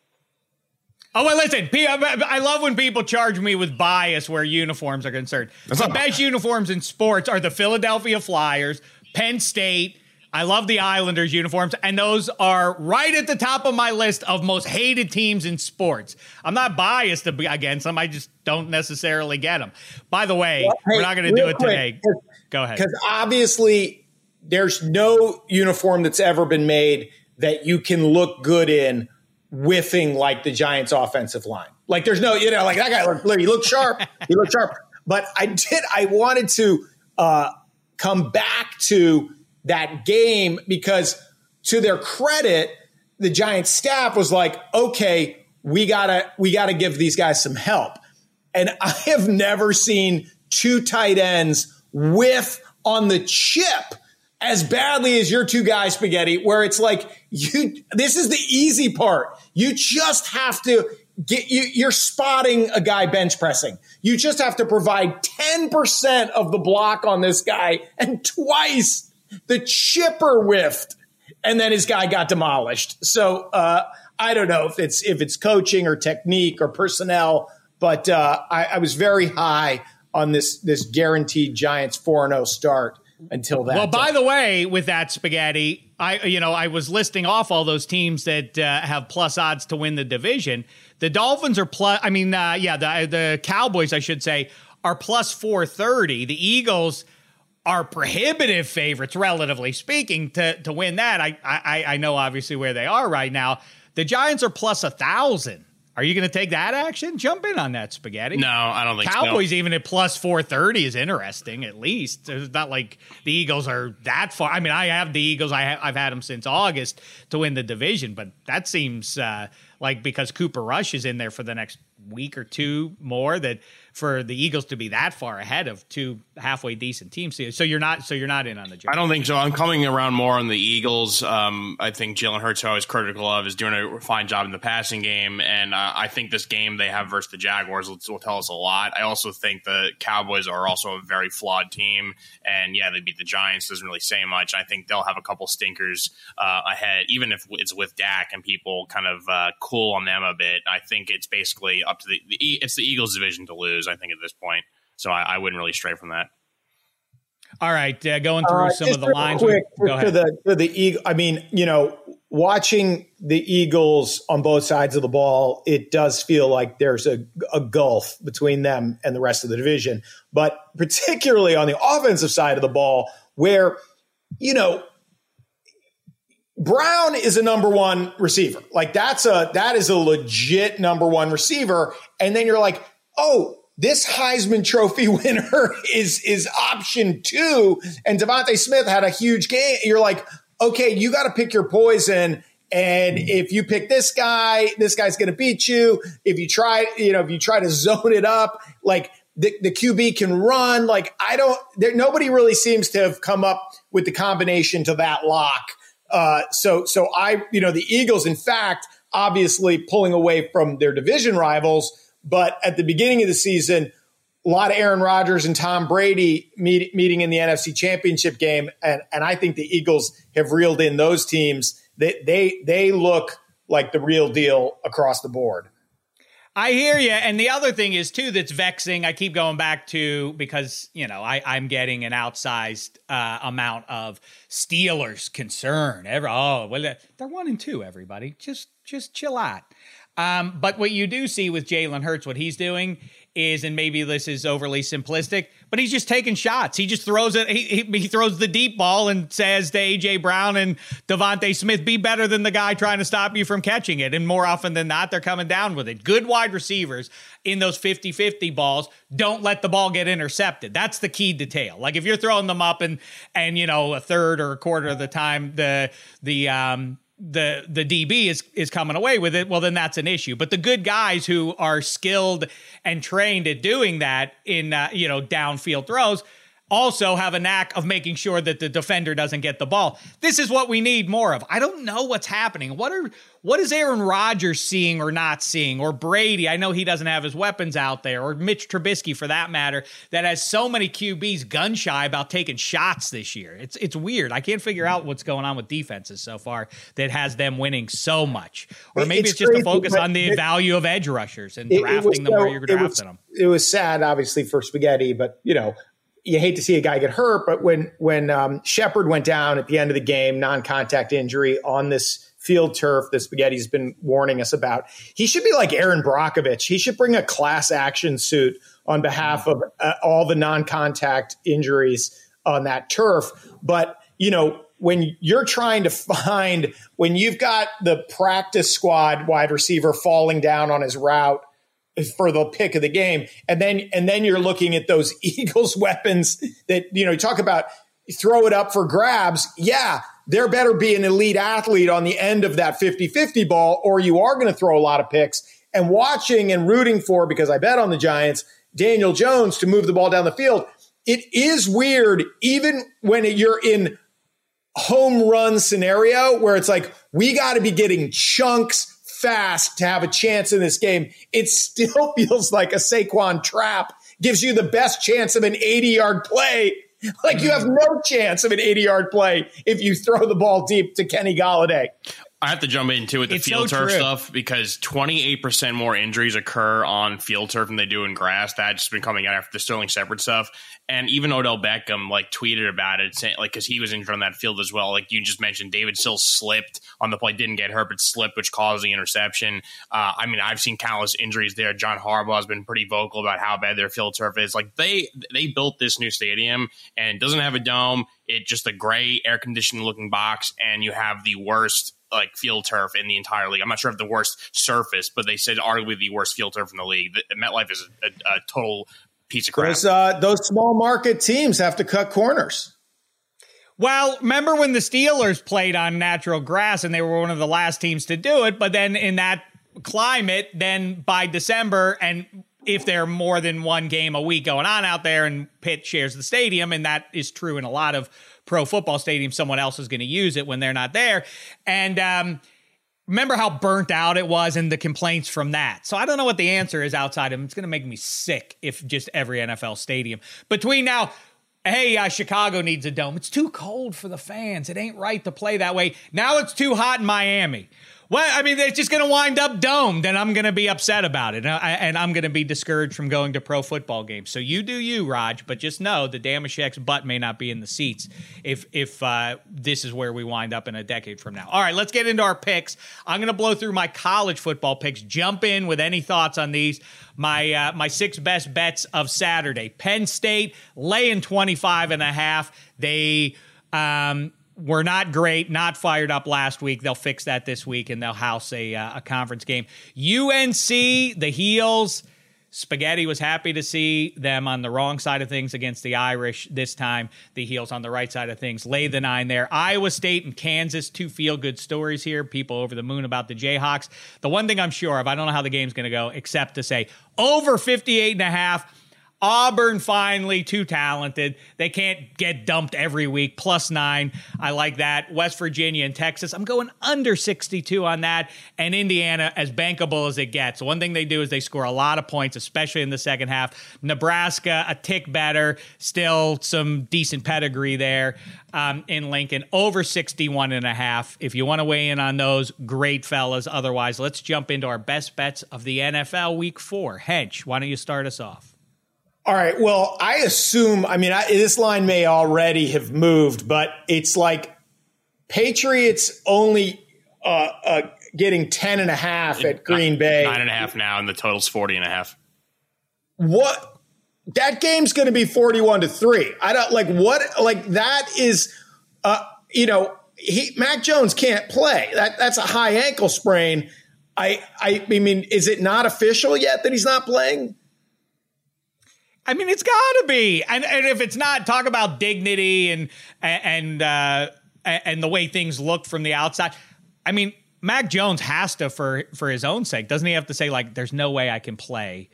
Oh, well, listen, I love when people charge me with bias where uniforms are concerned. The best uniforms in sports are the Philadelphia Flyers, Penn State. I love the Islanders uniforms, and those are right at the top of my list of most hated teams in sports. I'm not biased against them. I just don't necessarily get them. By the way, we're not going to do it today. Go ahead. Because obviously there's no uniform that's ever been made that you can look good in whiffing like the Giants offensive line. Like there's no, like that guy he looked sharp. He looked sharp. But I wanted to come back to that game because, to their credit, the Giants staff was like, okay, we gotta give these guys some help. And I have never seen two tight ends whiff on the chip as badly as your two guys, Spaghetti, where it's like, this is the easy part. You just have to you're spotting a guy bench pressing. You just have to provide 10% of the block on this guy, and twice the chipper whiffed, and then his guy got demolished. So I don't know if it's coaching or technique or personnel, but I was very high on this guaranteed Giants 4-0 start until that. Well, by the way, with that, Spaghetti, I was listing off all those teams that have plus odds to win the division. The Dolphins are the Cowboys, I should say, are plus 430. The Eagles are prohibitive favorites, relatively speaking, to win that. I know obviously where they are right now. The Giants are plus 1,000. Are you going to take that action? Jump in on that, Spaghetti. No, I don't think Cowboys so. Even at plus 430 is interesting, at least. It's not like the Eagles are that far. I mean, I have the Eagles. I've had them since August to win the division, but that seems like because Cooper Rush is in there for the next week or two more, that for the Eagles to be that far ahead of two halfway decent teams. So you're not in on the Giants. I don't think so. I'm coming around more on the Eagles. I think Jalen Hurts, who I was critical of, is doing a fine job in the passing game, and I think this game they have versus the Jaguars will tell us a lot. I also think the Cowboys are also a very flawed team, and they beat the Giants. Doesn't really say much. I think they'll have a couple stinkers ahead, even if it's with Dak and people kind of cool on them a bit. I think it's basically up to it's the Eagles' division to lose, I think, at this point. So I wouldn't really stray from that. All right, going through some of the lines. Quick, go ahead. To the Eagle. I mean, watching the Eagles on both sides of the ball, it does feel like there's a gulf between them and the rest of the division. But particularly on the offensive side of the ball, where, Brown is a number one receiver. Like that is a legit number one receiver. And then you're like, oh, this Heisman Trophy winner is option 2. And Devontae Smith had a huge game. You're like, okay, you got to pick your poison. And if you pick this guy's going to beat you. If you try to zone it up, like the QB can run. Like nobody really seems to have come up with the combination to that lock. So the Eagles, in fact, obviously pulling away from their division rivals, but at the beginning of the season, a lot of Aaron Rodgers and Tom Brady meeting in the NFC Championship game, and I think the Eagles have reeled in those teams. They look like the real deal across the board. I hear you. And the other thing is, too, that's vexing, I keep going back to, because, I'm getting an outsized amount of Steelers concern. They're 1-2, everybody. Just chill out. But what you do see with Jalen Hurts, what he's doing is, and maybe this is overly simplistic, but he's just taking shots. He just throws it. He throws the deep ball and says to A.J. Brown and Devontae Smith, be better than the guy trying to stop you from catching it. And more often than not, they're coming down with it. Good wide receivers in those 50-50 balls don't let the ball get intercepted. That's the key detail. Like if you're throwing them up and a third or a quarter of the time, the DB is coming away with it, well, then that's an issue. But the good guys who are skilled and trained at doing that in, downfield throws also have a knack of making sure that the defender doesn't get the ball. This is what we need more of. I don't know what's happening. What is Aaron Rodgers seeing or not seeing? Or Brady, I know he doesn't have his weapons out there, or Mitch Trubisky for that matter, that has so many QBs gun shy about taking shots this year. It's weird. I can't figure out what's going on with defenses so far that has them winning so much. Or maybe it's just crazy, a focus on the value of edge rushers and drafting them where you're drafting them. It was sad, obviously, for Spaghetti, but, you hate to see a guy get hurt. But when Shepard went down at the end of the game, non-contact injury on this field turf that Spaghetti's been warning us about, he should be like Aaron Brockovich. He should bring a class action suit on behalf of all the non-contact injuries on that turf. But, when you're trying to find, when you've got the practice squad wide receiver falling down on his route for the pick of the game, and then you're looking at those Eagles weapons that, you talk about throw it up for grabs. Yeah, there better be an elite athlete on the end of that 50-50 ball, or you are going to throw a lot of picks. And watching and rooting for, because I bet on the Giants, Daniel Jones to move the ball down the field. It is weird, even when you're in home run scenario where it's like, we got to be getting chunks fast to have a chance in this game. It still feels like a Saquon trap gives you the best chance of an 80-yard play. Like you have no chance of an 80-yard play if you throw the ball deep to Kenny Golladay. I have to jump in too with the field turf stuff, because 28% more injuries occur on field turf than they do in grass. That's just been coming out after the Sterling Shepard stuff. And even Odell Beckham tweeted about it, saying, because he was injured on that field as well. Like you just mentioned, David Sills slipped on the play, didn't get hurt, but slipped, which caused the interception. I've seen countless injuries there. John Harbaugh has been pretty vocal about how bad their field turf is. Like they built this new stadium and it doesn't have a dome. It's just a gray air conditioned looking box, and you have the worst field turf in the entire league. I'm not sure if the worst surface, but they said arguably the worst field turf in the league. MetLife is a total piece of crap. Those small market teams have to cut corners. Well, remember when the Steelers played on natural grass and they were one of the last teams to do it, but then in that climate, then by December, and if there are more than one game a week going on out there and Pitt shares the stadium, and that is true in a lot of pro football stadiums, someone else is going to use it when they're not there. And remember how burnt out it was and the complaints from that. So I don't know what the answer is outside of it. It's going to make me sick if just every NFL stadium. Between now, hey, Chicago needs a dome. It's too cold for the fans. It ain't right to play that way. Now it's too hot in Miami. Well, I mean, it's just going to wind up domed, and I'm going to be upset about it, and I'm going to be discouraged from going to pro football games. So you do you, Raj, but just know the Damashek's butt may not be in the seats if this is where we wind up in a decade from now. All right, let's get into our picks. I'm going to blow through my college football picks. Jump in with any thoughts on these. My 6 best bets of Saturday. Penn State laying 25.5. They were not great, not fired up last week. They'll fix that this week, and they'll house a conference game. UNC, the Heels. Spaghetti was happy to see them on the wrong side of things against the Irish this time. The Heels on the right side of things. Lay the 9 there. Iowa State and Kansas, 2 feel-good stories here. People over the moon about the Jayhawks. The one thing I'm sure of, I don't know how the game's going to go, except to say over 58.5. Auburn finally too talented. They can't get dumped every week. +9. I like that. West Virginia and Texas. I'm going under 62 on that. And Indiana as bankable as it gets. One thing they do is they score a lot of points, especially in the second half. Nebraska, a tick better. Still some decent pedigree there in Lincoln. Over 61.5. If you want to weigh in on those, great fellas. Otherwise, let's jump into our best bets of the NFL Week 4. Hench, why don't you start us off? All right. Well, I assume, this line may already have moved, but it's like Patriots only getting 10.5 at Green Bay. 9.5 now, and the total's 40.5. What? That game's going to be 41-3. I don't that is, Mac Jones can't play. That's a high ankle sprain. I mean, is it not official yet that he's not playing? I mean, it's got to be, and if it's not, talk about dignity and the way things look from the outside. I mean, Mac Jones has to, for his own sake, doesn't he have to say, like, there's no way I can play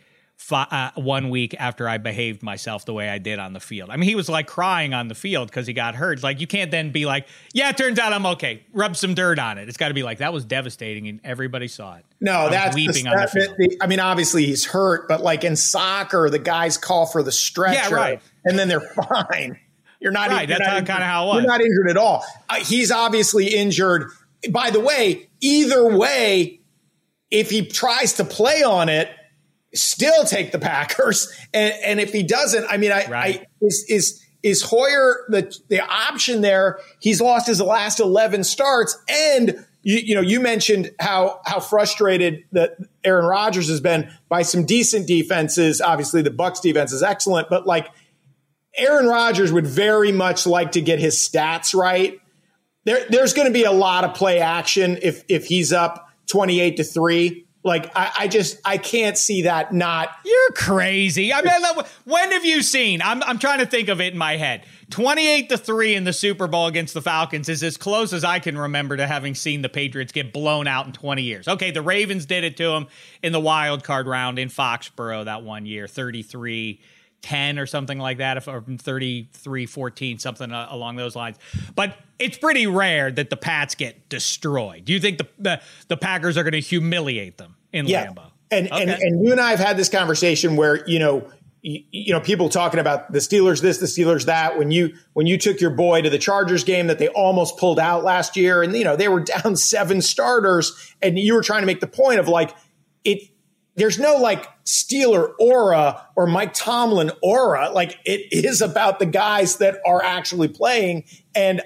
1 week after I behaved myself the way I did on the field? I mean, he was like crying on the field because he got hurt. Like, you can't then be like, yeah, it turns out I'm okay. Rub some dirt on it. It's got to be like, that was devastating and everybody saw it. No, that's weeping on the field. I mean, obviously he's hurt, but like in soccer, the guys call for the stretcher, right, and then they're fine. You're not right. That's kind of how it was. You're not injured at all. He's obviously injured. By the way, either way, if he tries to play on it, still take the Packers. And if he doesn't, I mean, is Hoyer the option there? He's lost his last 11 starts. And you mentioned how frustrated that Aaron Rodgers has been by some decent defenses. Obviously the Bucs defense is excellent, but like Aaron Rodgers would very much like to get his stats right. There's going to be a lot of play action if he's up 28-3. Like, I can't see that not. You're crazy. I mean, when have you seen? I'm trying to think of it in my head. 28-3 in the Super Bowl against the Falcons is as close as I can remember to having seen the Patriots get blown out in 20 years. Okay, the Ravens did it to them in the wild card round in Foxborough that one year, 33-10 or something like that, or 33-14, something along those lines. But it's pretty rare that the Pats get destroyed. Do you think the Packers are going to humiliate them in Lambeau? And you and I have had this conversation where, people talking about the Steelers this, the Steelers that, when you took your boy to the Chargers game that they almost pulled out last year, and they were down 7 starters, and you were trying to make the point of like there's no like Steeler aura or Mike Tomlin aura. Like, it is about the guys that are actually playing. And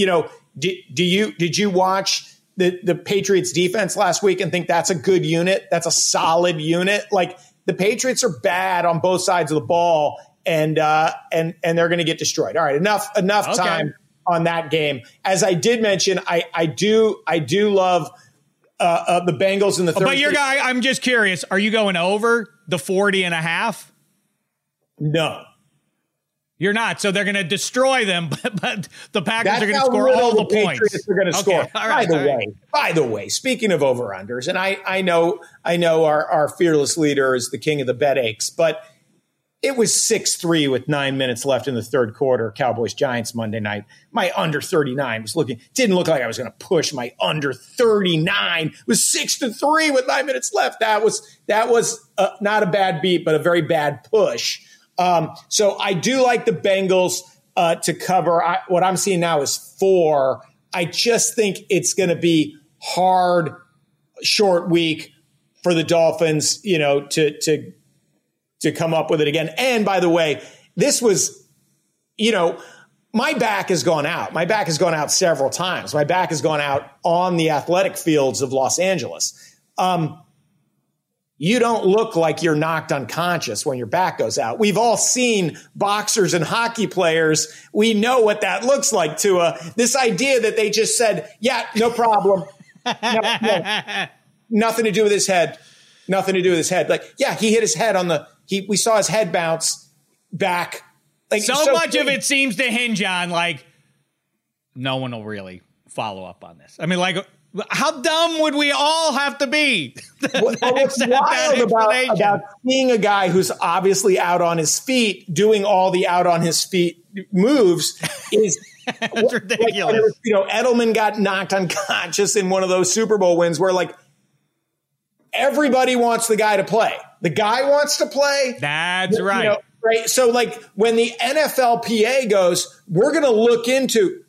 did you watch the Patriots defense last week and think that's a good unit? That's a solid unit. Like, the Patriots are bad on both sides of the ball, and they're going to get destroyed. All right, enough time on that game. As I did mention, I do love the Bengals in the third. But your guy, I'm just curious, are you going over the 40.5? No. You're not. So they're going to destroy them, but the Packers are going to score all the points. They're going to score. By the way, speaking of over-unders, and I know our fearless leader is the king of the bet aches, but it was 6-3 with 9 minutes left in the third quarter. Cowboys-Giants Monday night. My under 39 didn't look like I was going to push my under 39. It was 6-3 with 9 minutes left. That was not a bad beat, but a very bad push. So I do like the Bengals to cover. What I'm seeing now is 4. I just think it's going to be hard short week for the Dolphins, to come up with it again. And by the way, this was, my back has gone out. My back has gone out several times. My back has gone out on the athletic fields of Los Angeles. You don't look like you're knocked unconscious when your back goes out. We've all seen boxers and hockey players. We know what that looks like, Tua. This idea that they just said, yeah, no problem. No, nothing to do with his head. Nothing to do with his head. Like, yeah, he hit his head we saw his head bounce back. Like, so much of it seems to hinge on, like, no one will really follow up on this. I mean, like, how dumb would we all have to be? What's wild about seeing a guy who's obviously out on his feet doing all the out on his feet moves is it's ridiculous. Like, Edelman got knocked unconscious in one of those Super Bowl wins where, like, everybody wants the guy to play. The guy wants to play. That's right. Right. So, like, when the NFLPA goes, we're going to look into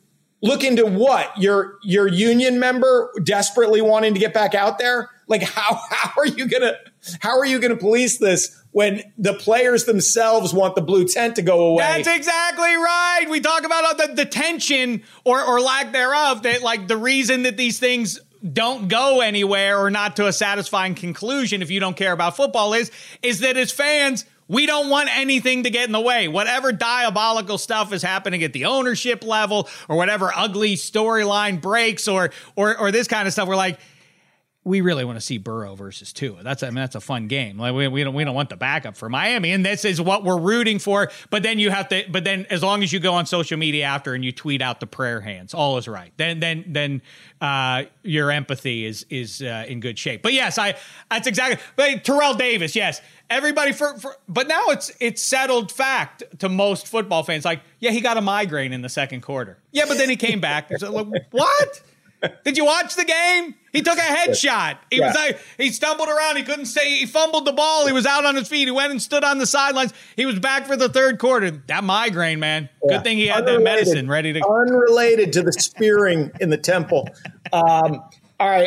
what? Your union member desperately wanting to get back out there? Like, how are you gonna police this when the players themselves want the blue tent to go away? That's exactly right. We talk about the tension or lack thereof, that, like, the reason that these things don't go anywhere or not to a satisfying conclusion if you don't care about football is that as fans, we don't want anything to get in the way. Whatever diabolical stuff is happening at the ownership level, or whatever ugly storyline breaks, or this kind of stuff, we're like, we really want to see Burrow versus Tua. That's a fun game. Like, we don't want the backup for Miami, and this is what we're rooting for. But then as long as you go on social media after and you tweet out the prayer hands, all is right. Then your empathy is in good shape. But yes, that's exactly. But Terrell Davis, yes. Everybody but now it's settled fact to most football fans. Like, yeah, he got a migraine in the second quarter. Yeah, but then he came back. So, like, what? Did you watch the game? He took a headshot. He stumbled around. He couldn't say. He fumbled the ball. He was out on his feet. He went and stood on the sidelines. He was back for the third quarter. That migraine, man. Yeah. Good thing he had that medicine ready to. Unrelated to the spearing in the temple. All right,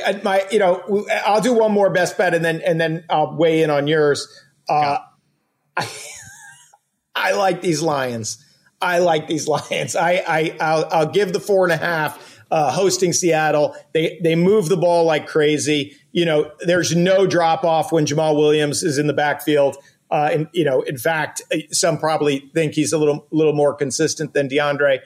I'll do one more best bet, and then I'll weigh in on yours. I like these Lions. I'll give the 4.5. Hosting Seattle. They move the ball like crazy. There's no drop off when Jamal Williams is in the backfield. In fact, some probably think he's a little more consistent than DeAndre.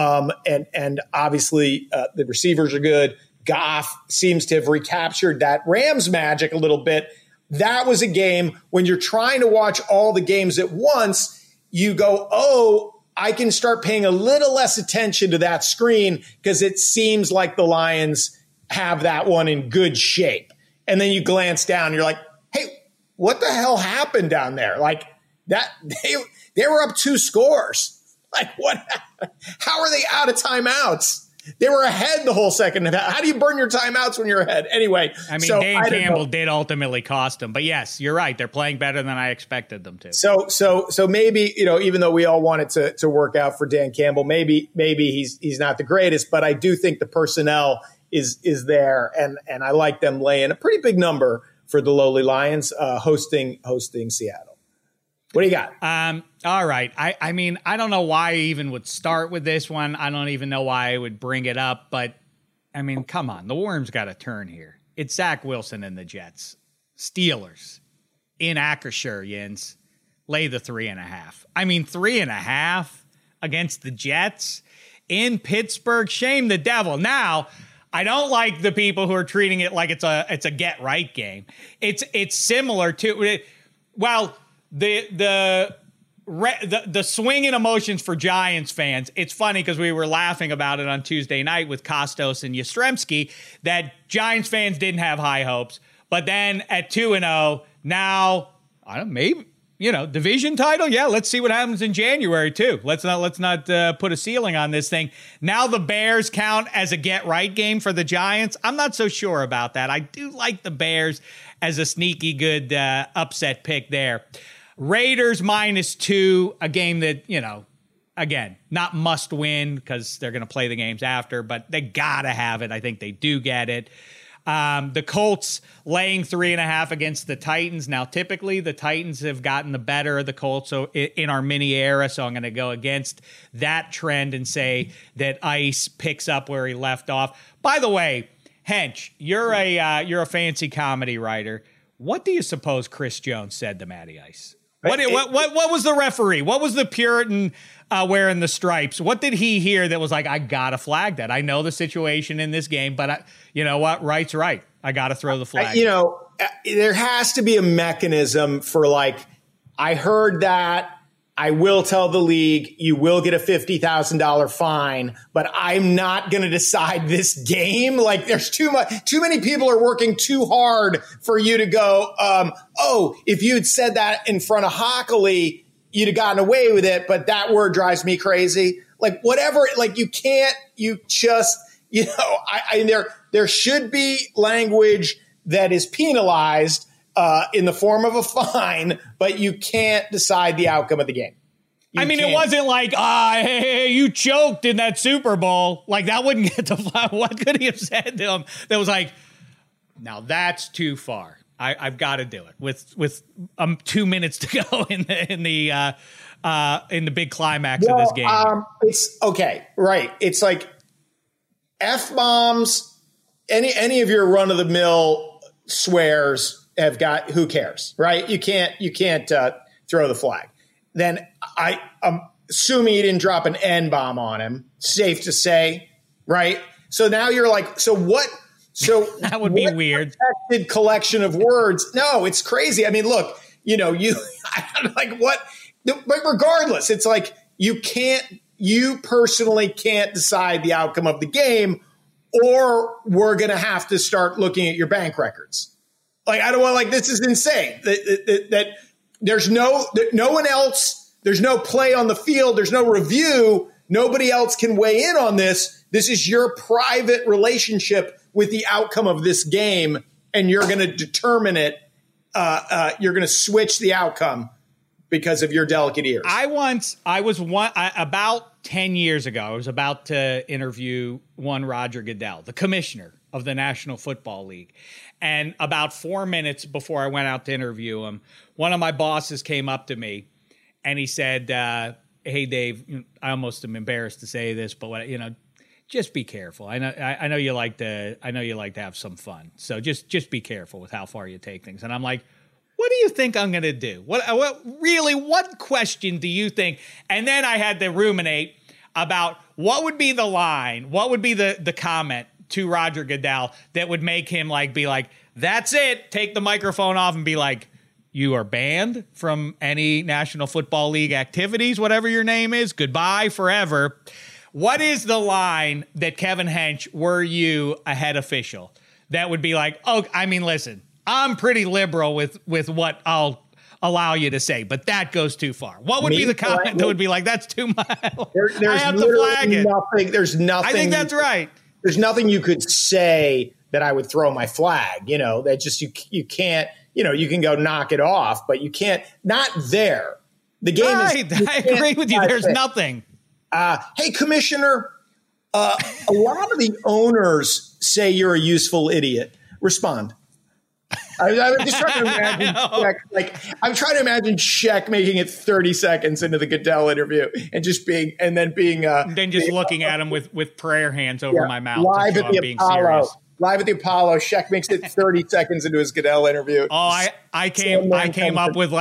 And obviously the receivers are good. Goff seems to have recaptured that Rams magic a little bit. That was a game when you're trying to watch all the games at once. You go, oh, I can start paying a little less attention to that screen because it seems like the Lions have that one in good shape. And then you glance down, you're like, hey, what the hell happened down there? Like, that they were up 2 scores. Like, what? How are they out of timeouts? They were ahead the whole second. How do you burn your timeouts when you're ahead? Anyway, I mean, Dan Campbell did ultimately cost them. But yes, you're right. They're playing better than I expected them to. So maybe, even though we all want it to work out for Dan Campbell, maybe he's not the greatest, but I do think the personnel is there, and I like them laying a pretty big number for the lowly Lions hosting Seattle. What do you got? All right. I mean, I don't know why I even would start with this one. I don't even know why I would bring it up. But, I mean, come on. The worm's got to turn here. It's Zach Wilson and the Jets. Steelers in Acrisure, Jens. Lay the 3.5. I mean, 3.5 against the Jets in Pittsburgh. Shame the devil. Now, I don't like the people who are treating it like it's a get right game. It's similar to, well, the swing in emotions for Giants fans. It's funny because we were laughing about it on Tuesday night with Kostos and Yastrzemski that Giants fans didn't have high hopes, but then at 2-0 now, I don't know, maybe, division title. Yeah, let's see what happens in January too. Let's not put a ceiling on this thing. Now the Bears count as a get right game for the Giants. I'm not so sure about that. I do like the Bears as a sneaky good upset pick there. Raiders -2, a game that, again, not must win because they're going to play the games after, but they got to have it. I think they do get it. The Colts laying 3.5 against the Titans. Now, typically the Titans have gotten the better of the Colts in our mini era, so I'm going to go against that trend and say that Ice picks up where he left off. By the way, Hench, you're a fancy comedy writer. What do you suppose Chris Jones said to Matty Ice? What was the referee? What was the Puritan wearing the stripes? What did he hear that was like, I gotta flag that? I know the situation in this game, but you know what? Right's right. I gotta throw the flag. There has to be a mechanism for like, I heard that. I will tell the league you will get a $50,000 fine, but I'm not going to decide this game. Like there's too many people are working too hard for you to go, if you had said that in front of Hockley, you'd have gotten away with it. But that word drives me crazy. Like whatever, like there should be language that is penalized in the form of a fine, but you can't decide the outcome of the game. It wasn't like, hey, you choked in that Super Bowl. Like, that wouldn't get the fine. What could he have said to him that was like, now that's too far. I've got to do it with 2 minutes to go in the big climax of this game. It's okay, right? It's like F-bombs, any of your run-of-the-mill swears have got, who cares, right? You can't throw the flag. Then I'm assuming he didn't drop an N-bomb on him. Safe to say, right? So now you're like, so what? So that would be weird. Protected collection of words. No, it's crazy. I mean, look, like what? But regardless, it's like you personally can't decide the outcome of the game, or we're going to have to start looking at your bank records. Like, I don't want, like, this is insane that there's no one else, there's no play on the field, there's no review, nobody else can weigh in on this. This is your private relationship with the outcome of this game, and you're going to determine it. You're going to switch the outcome because of your delicate ears. About 10 years ago, I was about to interview one Roger Goodell, the commissioner of the National Football League. And about 4 minutes before I went out to interview him, one of my bosses came up to me and he said, hey, Dave, I almost am embarrassed to say this, but just be careful. I know you like to have some fun. So just be careful with how far you take things. And I'm like, what do you think I'm going to do? What question do you think? And then I had to ruminate about what would be the line, what would be the comment to Roger Goodell that would make him be like, that's it, take the microphone off and be like, you are banned from any National Football League activities, whatever your name is, goodbye forever. What is the line that Kevin Hench, were you a head official, that would be like, listen, I'm pretty liberal with what I'll allow you to say, but that goes too far. What would be the comment that would be like, that's too much? I have to flag it. There's nothing. I think that's right. There's nothing you could say that I would throw my flag, that just, you can't, you can go knock it off, but you can't, not there. The game is. I agree with you. There's nothing. Hey, Commissioner, a lot of the owners say you're a useful idiot. Respond. I'm just trying to imagine I'm trying to imagine Sheck making it 30 seconds into the Goodell interview and just looking at him with prayer hands over my mouth. Live at the Apollo. Sheck makes it 30 seconds into his Goodell interview. Oh, I came up with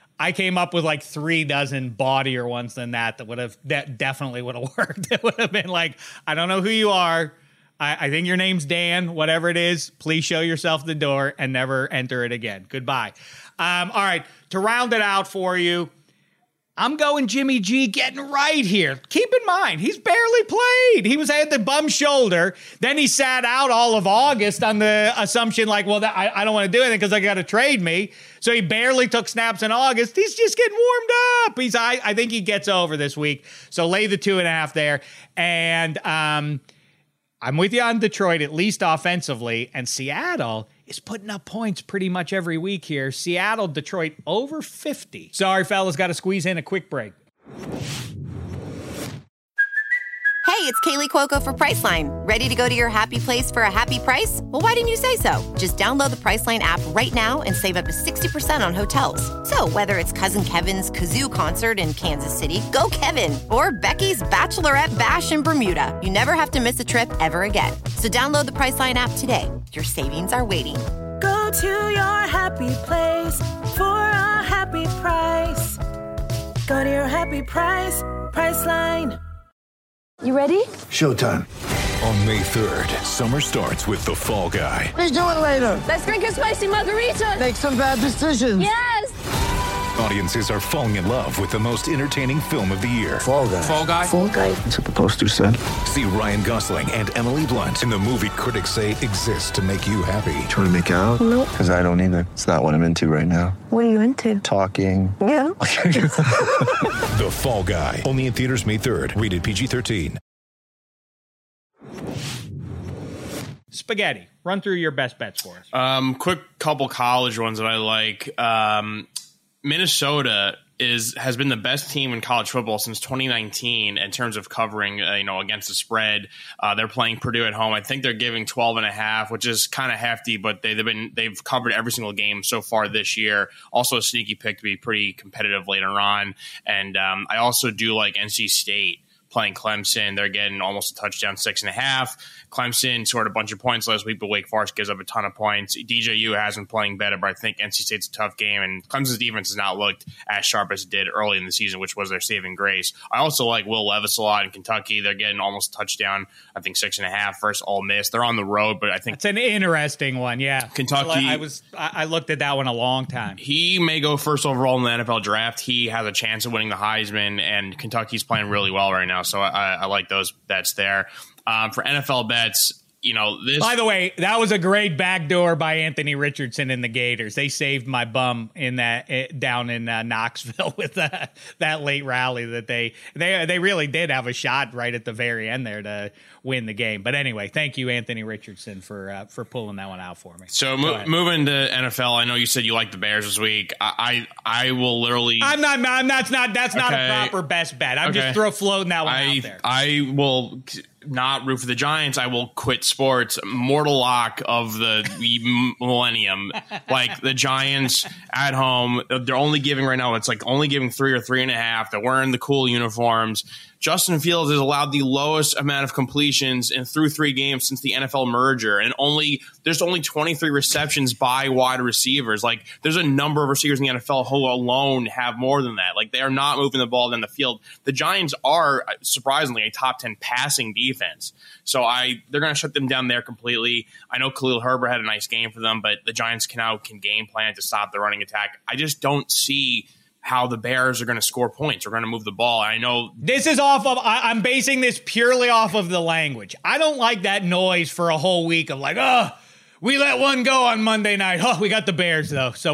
3 dozen bawdier ones than that definitely would have worked. It would have been like, I don't know who you are. I think your name's Dan, whatever it is. Please show yourself the door and never enter it again. Goodbye. All right, to round it out for you, I'm going Jimmy G getting right here. Keep in mind, he's barely played. He had the bum shoulder. Then he sat out all of August on the assumption I don't want to do anything because they got to trade me. So he barely took snaps in August. He's just getting warmed up. I think he gets over this week. So lay the 2.5 there. And I'm with you on Detroit, at least offensively. And Seattle is putting up points pretty much every week here. Seattle, Detroit, over 50. Sorry, fellas, got to squeeze in a quick break. Hey, it's Kaylee Cuoco for Priceline. Ready to go to your happy place for a happy price? Well, why didn't you say so? Just download the Priceline app right now and save up to 60% on hotels. So whether it's Cousin Kevin's Kazoo Concert in Kansas City, go Kevin, or Becky's Bachelorette Bash in Bermuda, you never have to miss a trip ever again. So download the Priceline app today. Your savings are waiting. Go to your happy place for a happy price. Go to your happy price, Priceline. You ready? Showtime. On May 3rd, summer starts with The Fall Guy. Let's do it later. Let's drink a spicy margarita. Make some bad decisions. Yes. Audiences are falling in love with the most entertaining film of the year. Fall Guy. Fall Guy? Fall Guy. That's what the poster said. See Ryan Gosling and Emily Blunt in the movie critics say exists to make you happy. Trying to make it out? Nope. Because I don't either. It's not what I'm into right now. What are you into? Talking. Yeah. The Fall Guy. Only in theaters May 3rd. Rated PG-13. Spaghetti, run through your best bets for us. Quick couple college ones that I like. Minnesota has been the best team in college football since 2019 in terms of covering, against the spread. They're playing Purdue at home. I think they're giving 12.5, which is kind of hefty, but they've covered every single game so far this year. Also a sneaky pick to be pretty competitive later on. And I also do like NC State playing Clemson. They're getting almost a touchdown, 6.5. Clemson scored a bunch of points last week, but Wake Forest gives up a ton of points. DJU has been playing better, but I think NC State's a tough game, and Clemson's defense has not looked as sharp as it did early in the season, which was their saving grace. I also like Will Levis a lot in Kentucky. They're getting almost a touchdown, I think 6.5 versus Ole Miss. They're on the road, but I think it's an interesting one. Yeah, Kentucky. I looked at that one a long time. He may go first overall in the NFL draft. He has a chance of winning the Heisman, and Kentucky's playing really well right now. So I like those bets there. For NFL bets, this. By the way, that was a great backdoor by Anthony Richardson and the Gators. They saved my bum in that down in Knoxville with that late rally that they really did have a shot right at the very end there to win the game. But anyway, thank you, Anthony Richardson, for pulling that one out for me. So moving to NFL, I know you said you like the Bears this week. I will literally. I'm not. That's not a proper best bet. I'm just floating that one out there. I will not root for the Giants. I will quit sports. Mortal lock of the millennium. Like the Giants at home, they're only giving right now. It's like only giving 3 or 3.5. They're wearing the cool uniforms. Justin Fields has allowed the lowest amount of completions through 3 games since the NFL merger, and there's only 23 receptions by wide receivers. Like, there's a number of receivers in the NFL who alone have more than that. Like, they are not moving the ball down the field. The Giants are surprisingly a top 10 passing defense, so they're going to shut them down there completely. I know Khalil Herbert had a nice game for them, but the Giants can game plan to stop the running attack. I just don't see how the Bears are going to score points or going to move the ball. I know this is off of, I'm basing this purely off of the language. I don't like that noise for a whole week of like, we let one go on Monday night. Oh, we got the Bears though. So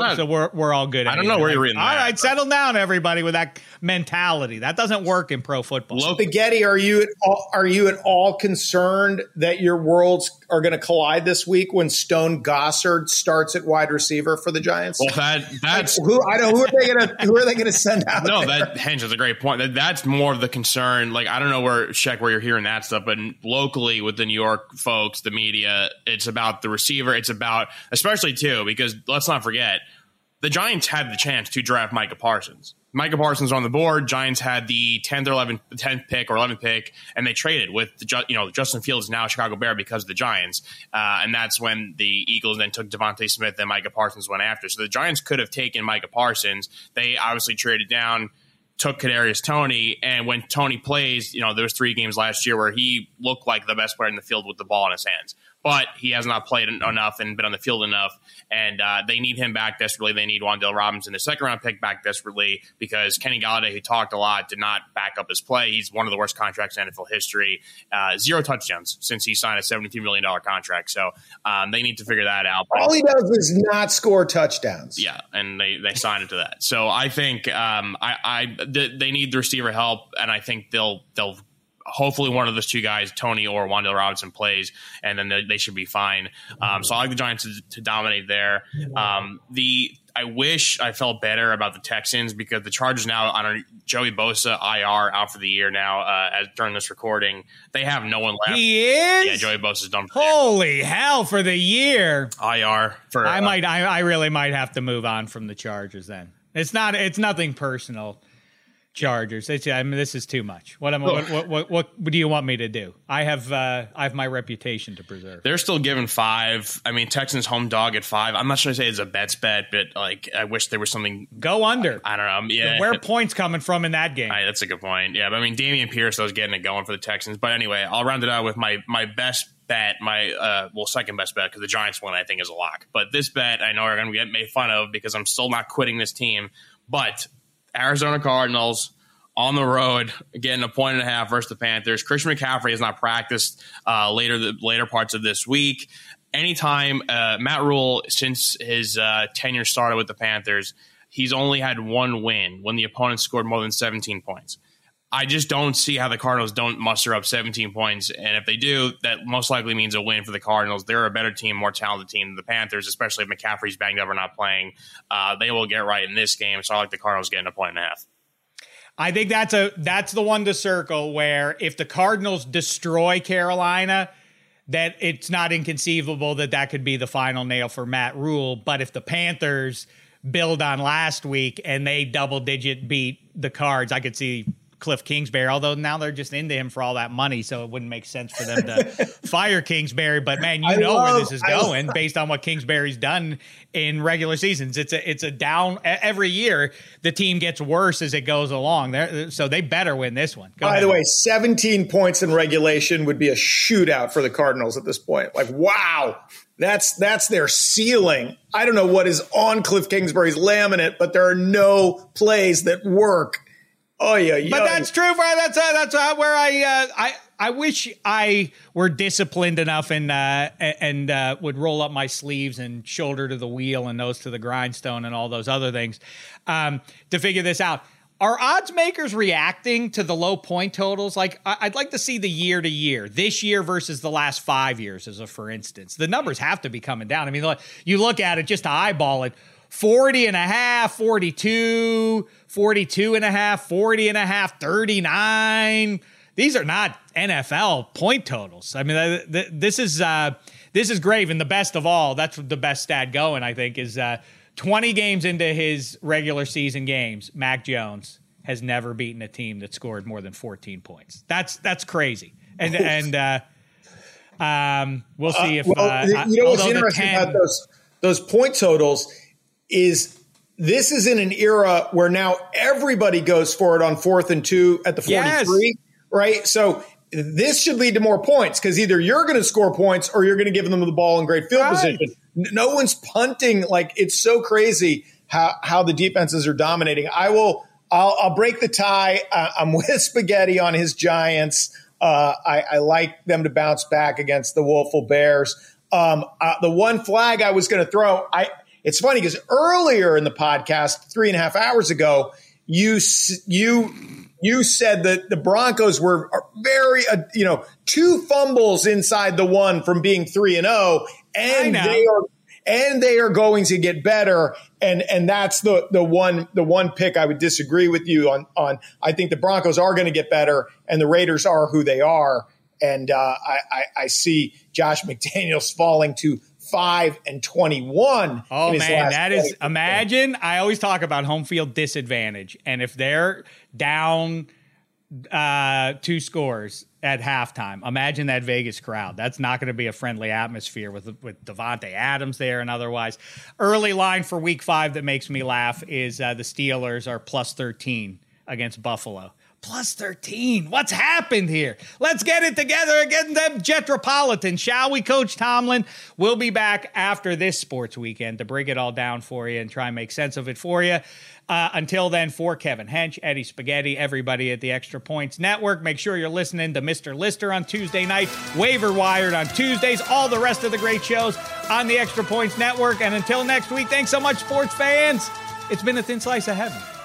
we're all good. I don't know where you're reading that. All right, settle down, everybody, with that mentality. That doesn't work in pro football. Spaghetti, are you at all concerned that your worlds are going to collide this week when Stone Gossard starts at wide receiver for the Giants? Well, that's who are they going to send out? No, that Henge is a great point. That's more of the concern. Like, I don't know where you're hearing that stuff, but locally with the New York folks, the media, it's about the receiver. It's about, especially too, because let's not forget, the Giants had the chance to draft Micah Parsons. Micah Parsons on the board. Giants had the 10th pick, and they traded with Justin Fields, now a Chicago Bear, because of the Giants. And that's when the Eagles then took Devontae Smith and Micah Parsons went after. So the Giants could have taken Micah Parsons. They obviously traded down, took Kadarius Toney, and when Toney plays, there was 3 games last year where he looked like the best player in the field with the ball in his hands. But he has not played enough and been on the field enough, and they need him back desperately. They need Wan'Dale Robinson, the second-round pick, back desperately, because Kenny Golladay, who talked a lot, did not back up his play. He's one of the worst contracts in NFL history. 0 touchdowns since he signed a $72 million contract. So they need to figure that out. All he does is not score touchdowns. Yeah, and they signed him to that. So I think they need the receiver help, and I think they'll hopefully one of those 2 guys, Toney or Wan'Dale Robinson, plays, and then they should be fine. So I like the Giants to dominate there. The I wish I felt better about the Texans because the Chargers now on Joey Bosa IR out for the year now during this recording. They have no one left. He is? Yeah, Joey Bosa's done for Holy hell, for the year. IR for I really might have to move on from the Chargers then. It's nothing personal. Chargers. This is too much. What do you want me to do? I have my reputation to preserve. They're still giving 5. I mean, Texans home dog at 5. I'm not sure to say it's a bet, but like I wish there was something. Go under. I don't know. Yeah, where are points coming from in that game? That's a good point. Yeah, but I mean, Damian Pierce was getting it going for the Texans. But anyway, I'll round it out with my best bet, second best bet because the Giants one I think is a lock. But this bet I know are going to get made fun of because I'm still not quitting this team, but. Arizona Cardinals on the road getting a 1.5 versus the Panthers. Christian McCaffrey has not practiced later parts of this week. Anytime Matt Rule, since his tenure started with the Panthers, he's only had one win when the opponent scored more than 17 points. I just don't see how the Cardinals don't muster up 17 points. And if they do, that most likely means a win for the Cardinals. They're a better team, more talented team than the Panthers, especially if McCaffrey's banged up or not playing. They will get right in this game. So I like the Cardinals getting a 1.5. I think that's the one to circle where if the Cardinals destroy Carolina, that it's not inconceivable that could be the final nail for Matt Rule. But if the Panthers build on last week and they double-digit beat the Cards, I could see Cliff Kingsbury, although now they're just into him for all that money, so it wouldn't make sense for them to fire Kingsbury. But man, where this is going based on what Kingsbury's done in regular seasons. It's a down every year. The team gets worse as it goes along. So they better win this one. By the way, 17 points in regulation would be a shootout for the Cardinals at this point. Like, wow, that's their ceiling. I don't know what is on Cliff Kingsbury's laminate, but there are no plays that work. Oh yeah, but that's true. That's where I wish I were disciplined enough and would roll up my sleeves and shoulder to the wheel and nose to the grindstone and all those other things to figure this out. Are odds makers reacting to the low point totals? Like I'd like to see the year to year, this year versus the last 5 years, as a for instance. The numbers have to be coming down. I mean, you look at it just to eyeball it. 40.5, 42, 42.5, 40.5, 39. These are not NFL point totals. I mean, this is grave. And the best of all, that's the best stat going, I think, is 20 games into his regular season games, Mac Jones has never beaten a team that scored more than 14 points. That's crazy. And we'll see if what's interesting about those point totals is this is in an era where now everybody goes for it on 4th and 2 at the 43, right? So this should lead to more points because either you're going to score points or you're going to give them the ball in great field position. No one's punting. Like, it's so crazy how the defenses are dominating. I'll break the tie. I'm with Spaghetti on his Giants. I like them to bounce back against the woeful Bears. The one flag I was going to throw, it's funny because earlier in the podcast, 3.5 hours ago, you said that the Broncos were very, 2 fumbles inside the one from being 3-0, and they are going to get better. And that's the one pick I would disagree with you on. I think the Broncos are going to get better, and the Raiders are who they are. And I see Josh McDaniels falling to 5-21. Oh man, that is imagine. I always talk about home field disadvantage, and if they're down 2 scores at halftime, imagine that Vegas crowd. That's not going to be a friendly atmosphere with Devontae Adams there and otherwise. Early line for Week 5 that makes me laugh is the Steelers are plus 13 against Buffalo. Plus 13. What's happened here? Let's get it together against them Jetropolitan, shall we, Coach Tomlin? We'll be back after this sports weekend to break it all down for you and try and make sense of it for you. Until then, for Kevin Hench, Eddie Spaghetti, everybody at the Extra Points Network, make sure you're listening to Mr. Lister on Tuesday night, Waiver Wired on Tuesdays, all the rest of the great shows on the Extra Points Network. And until next week, thanks so much, sports fans. It's been a thin slice of heaven.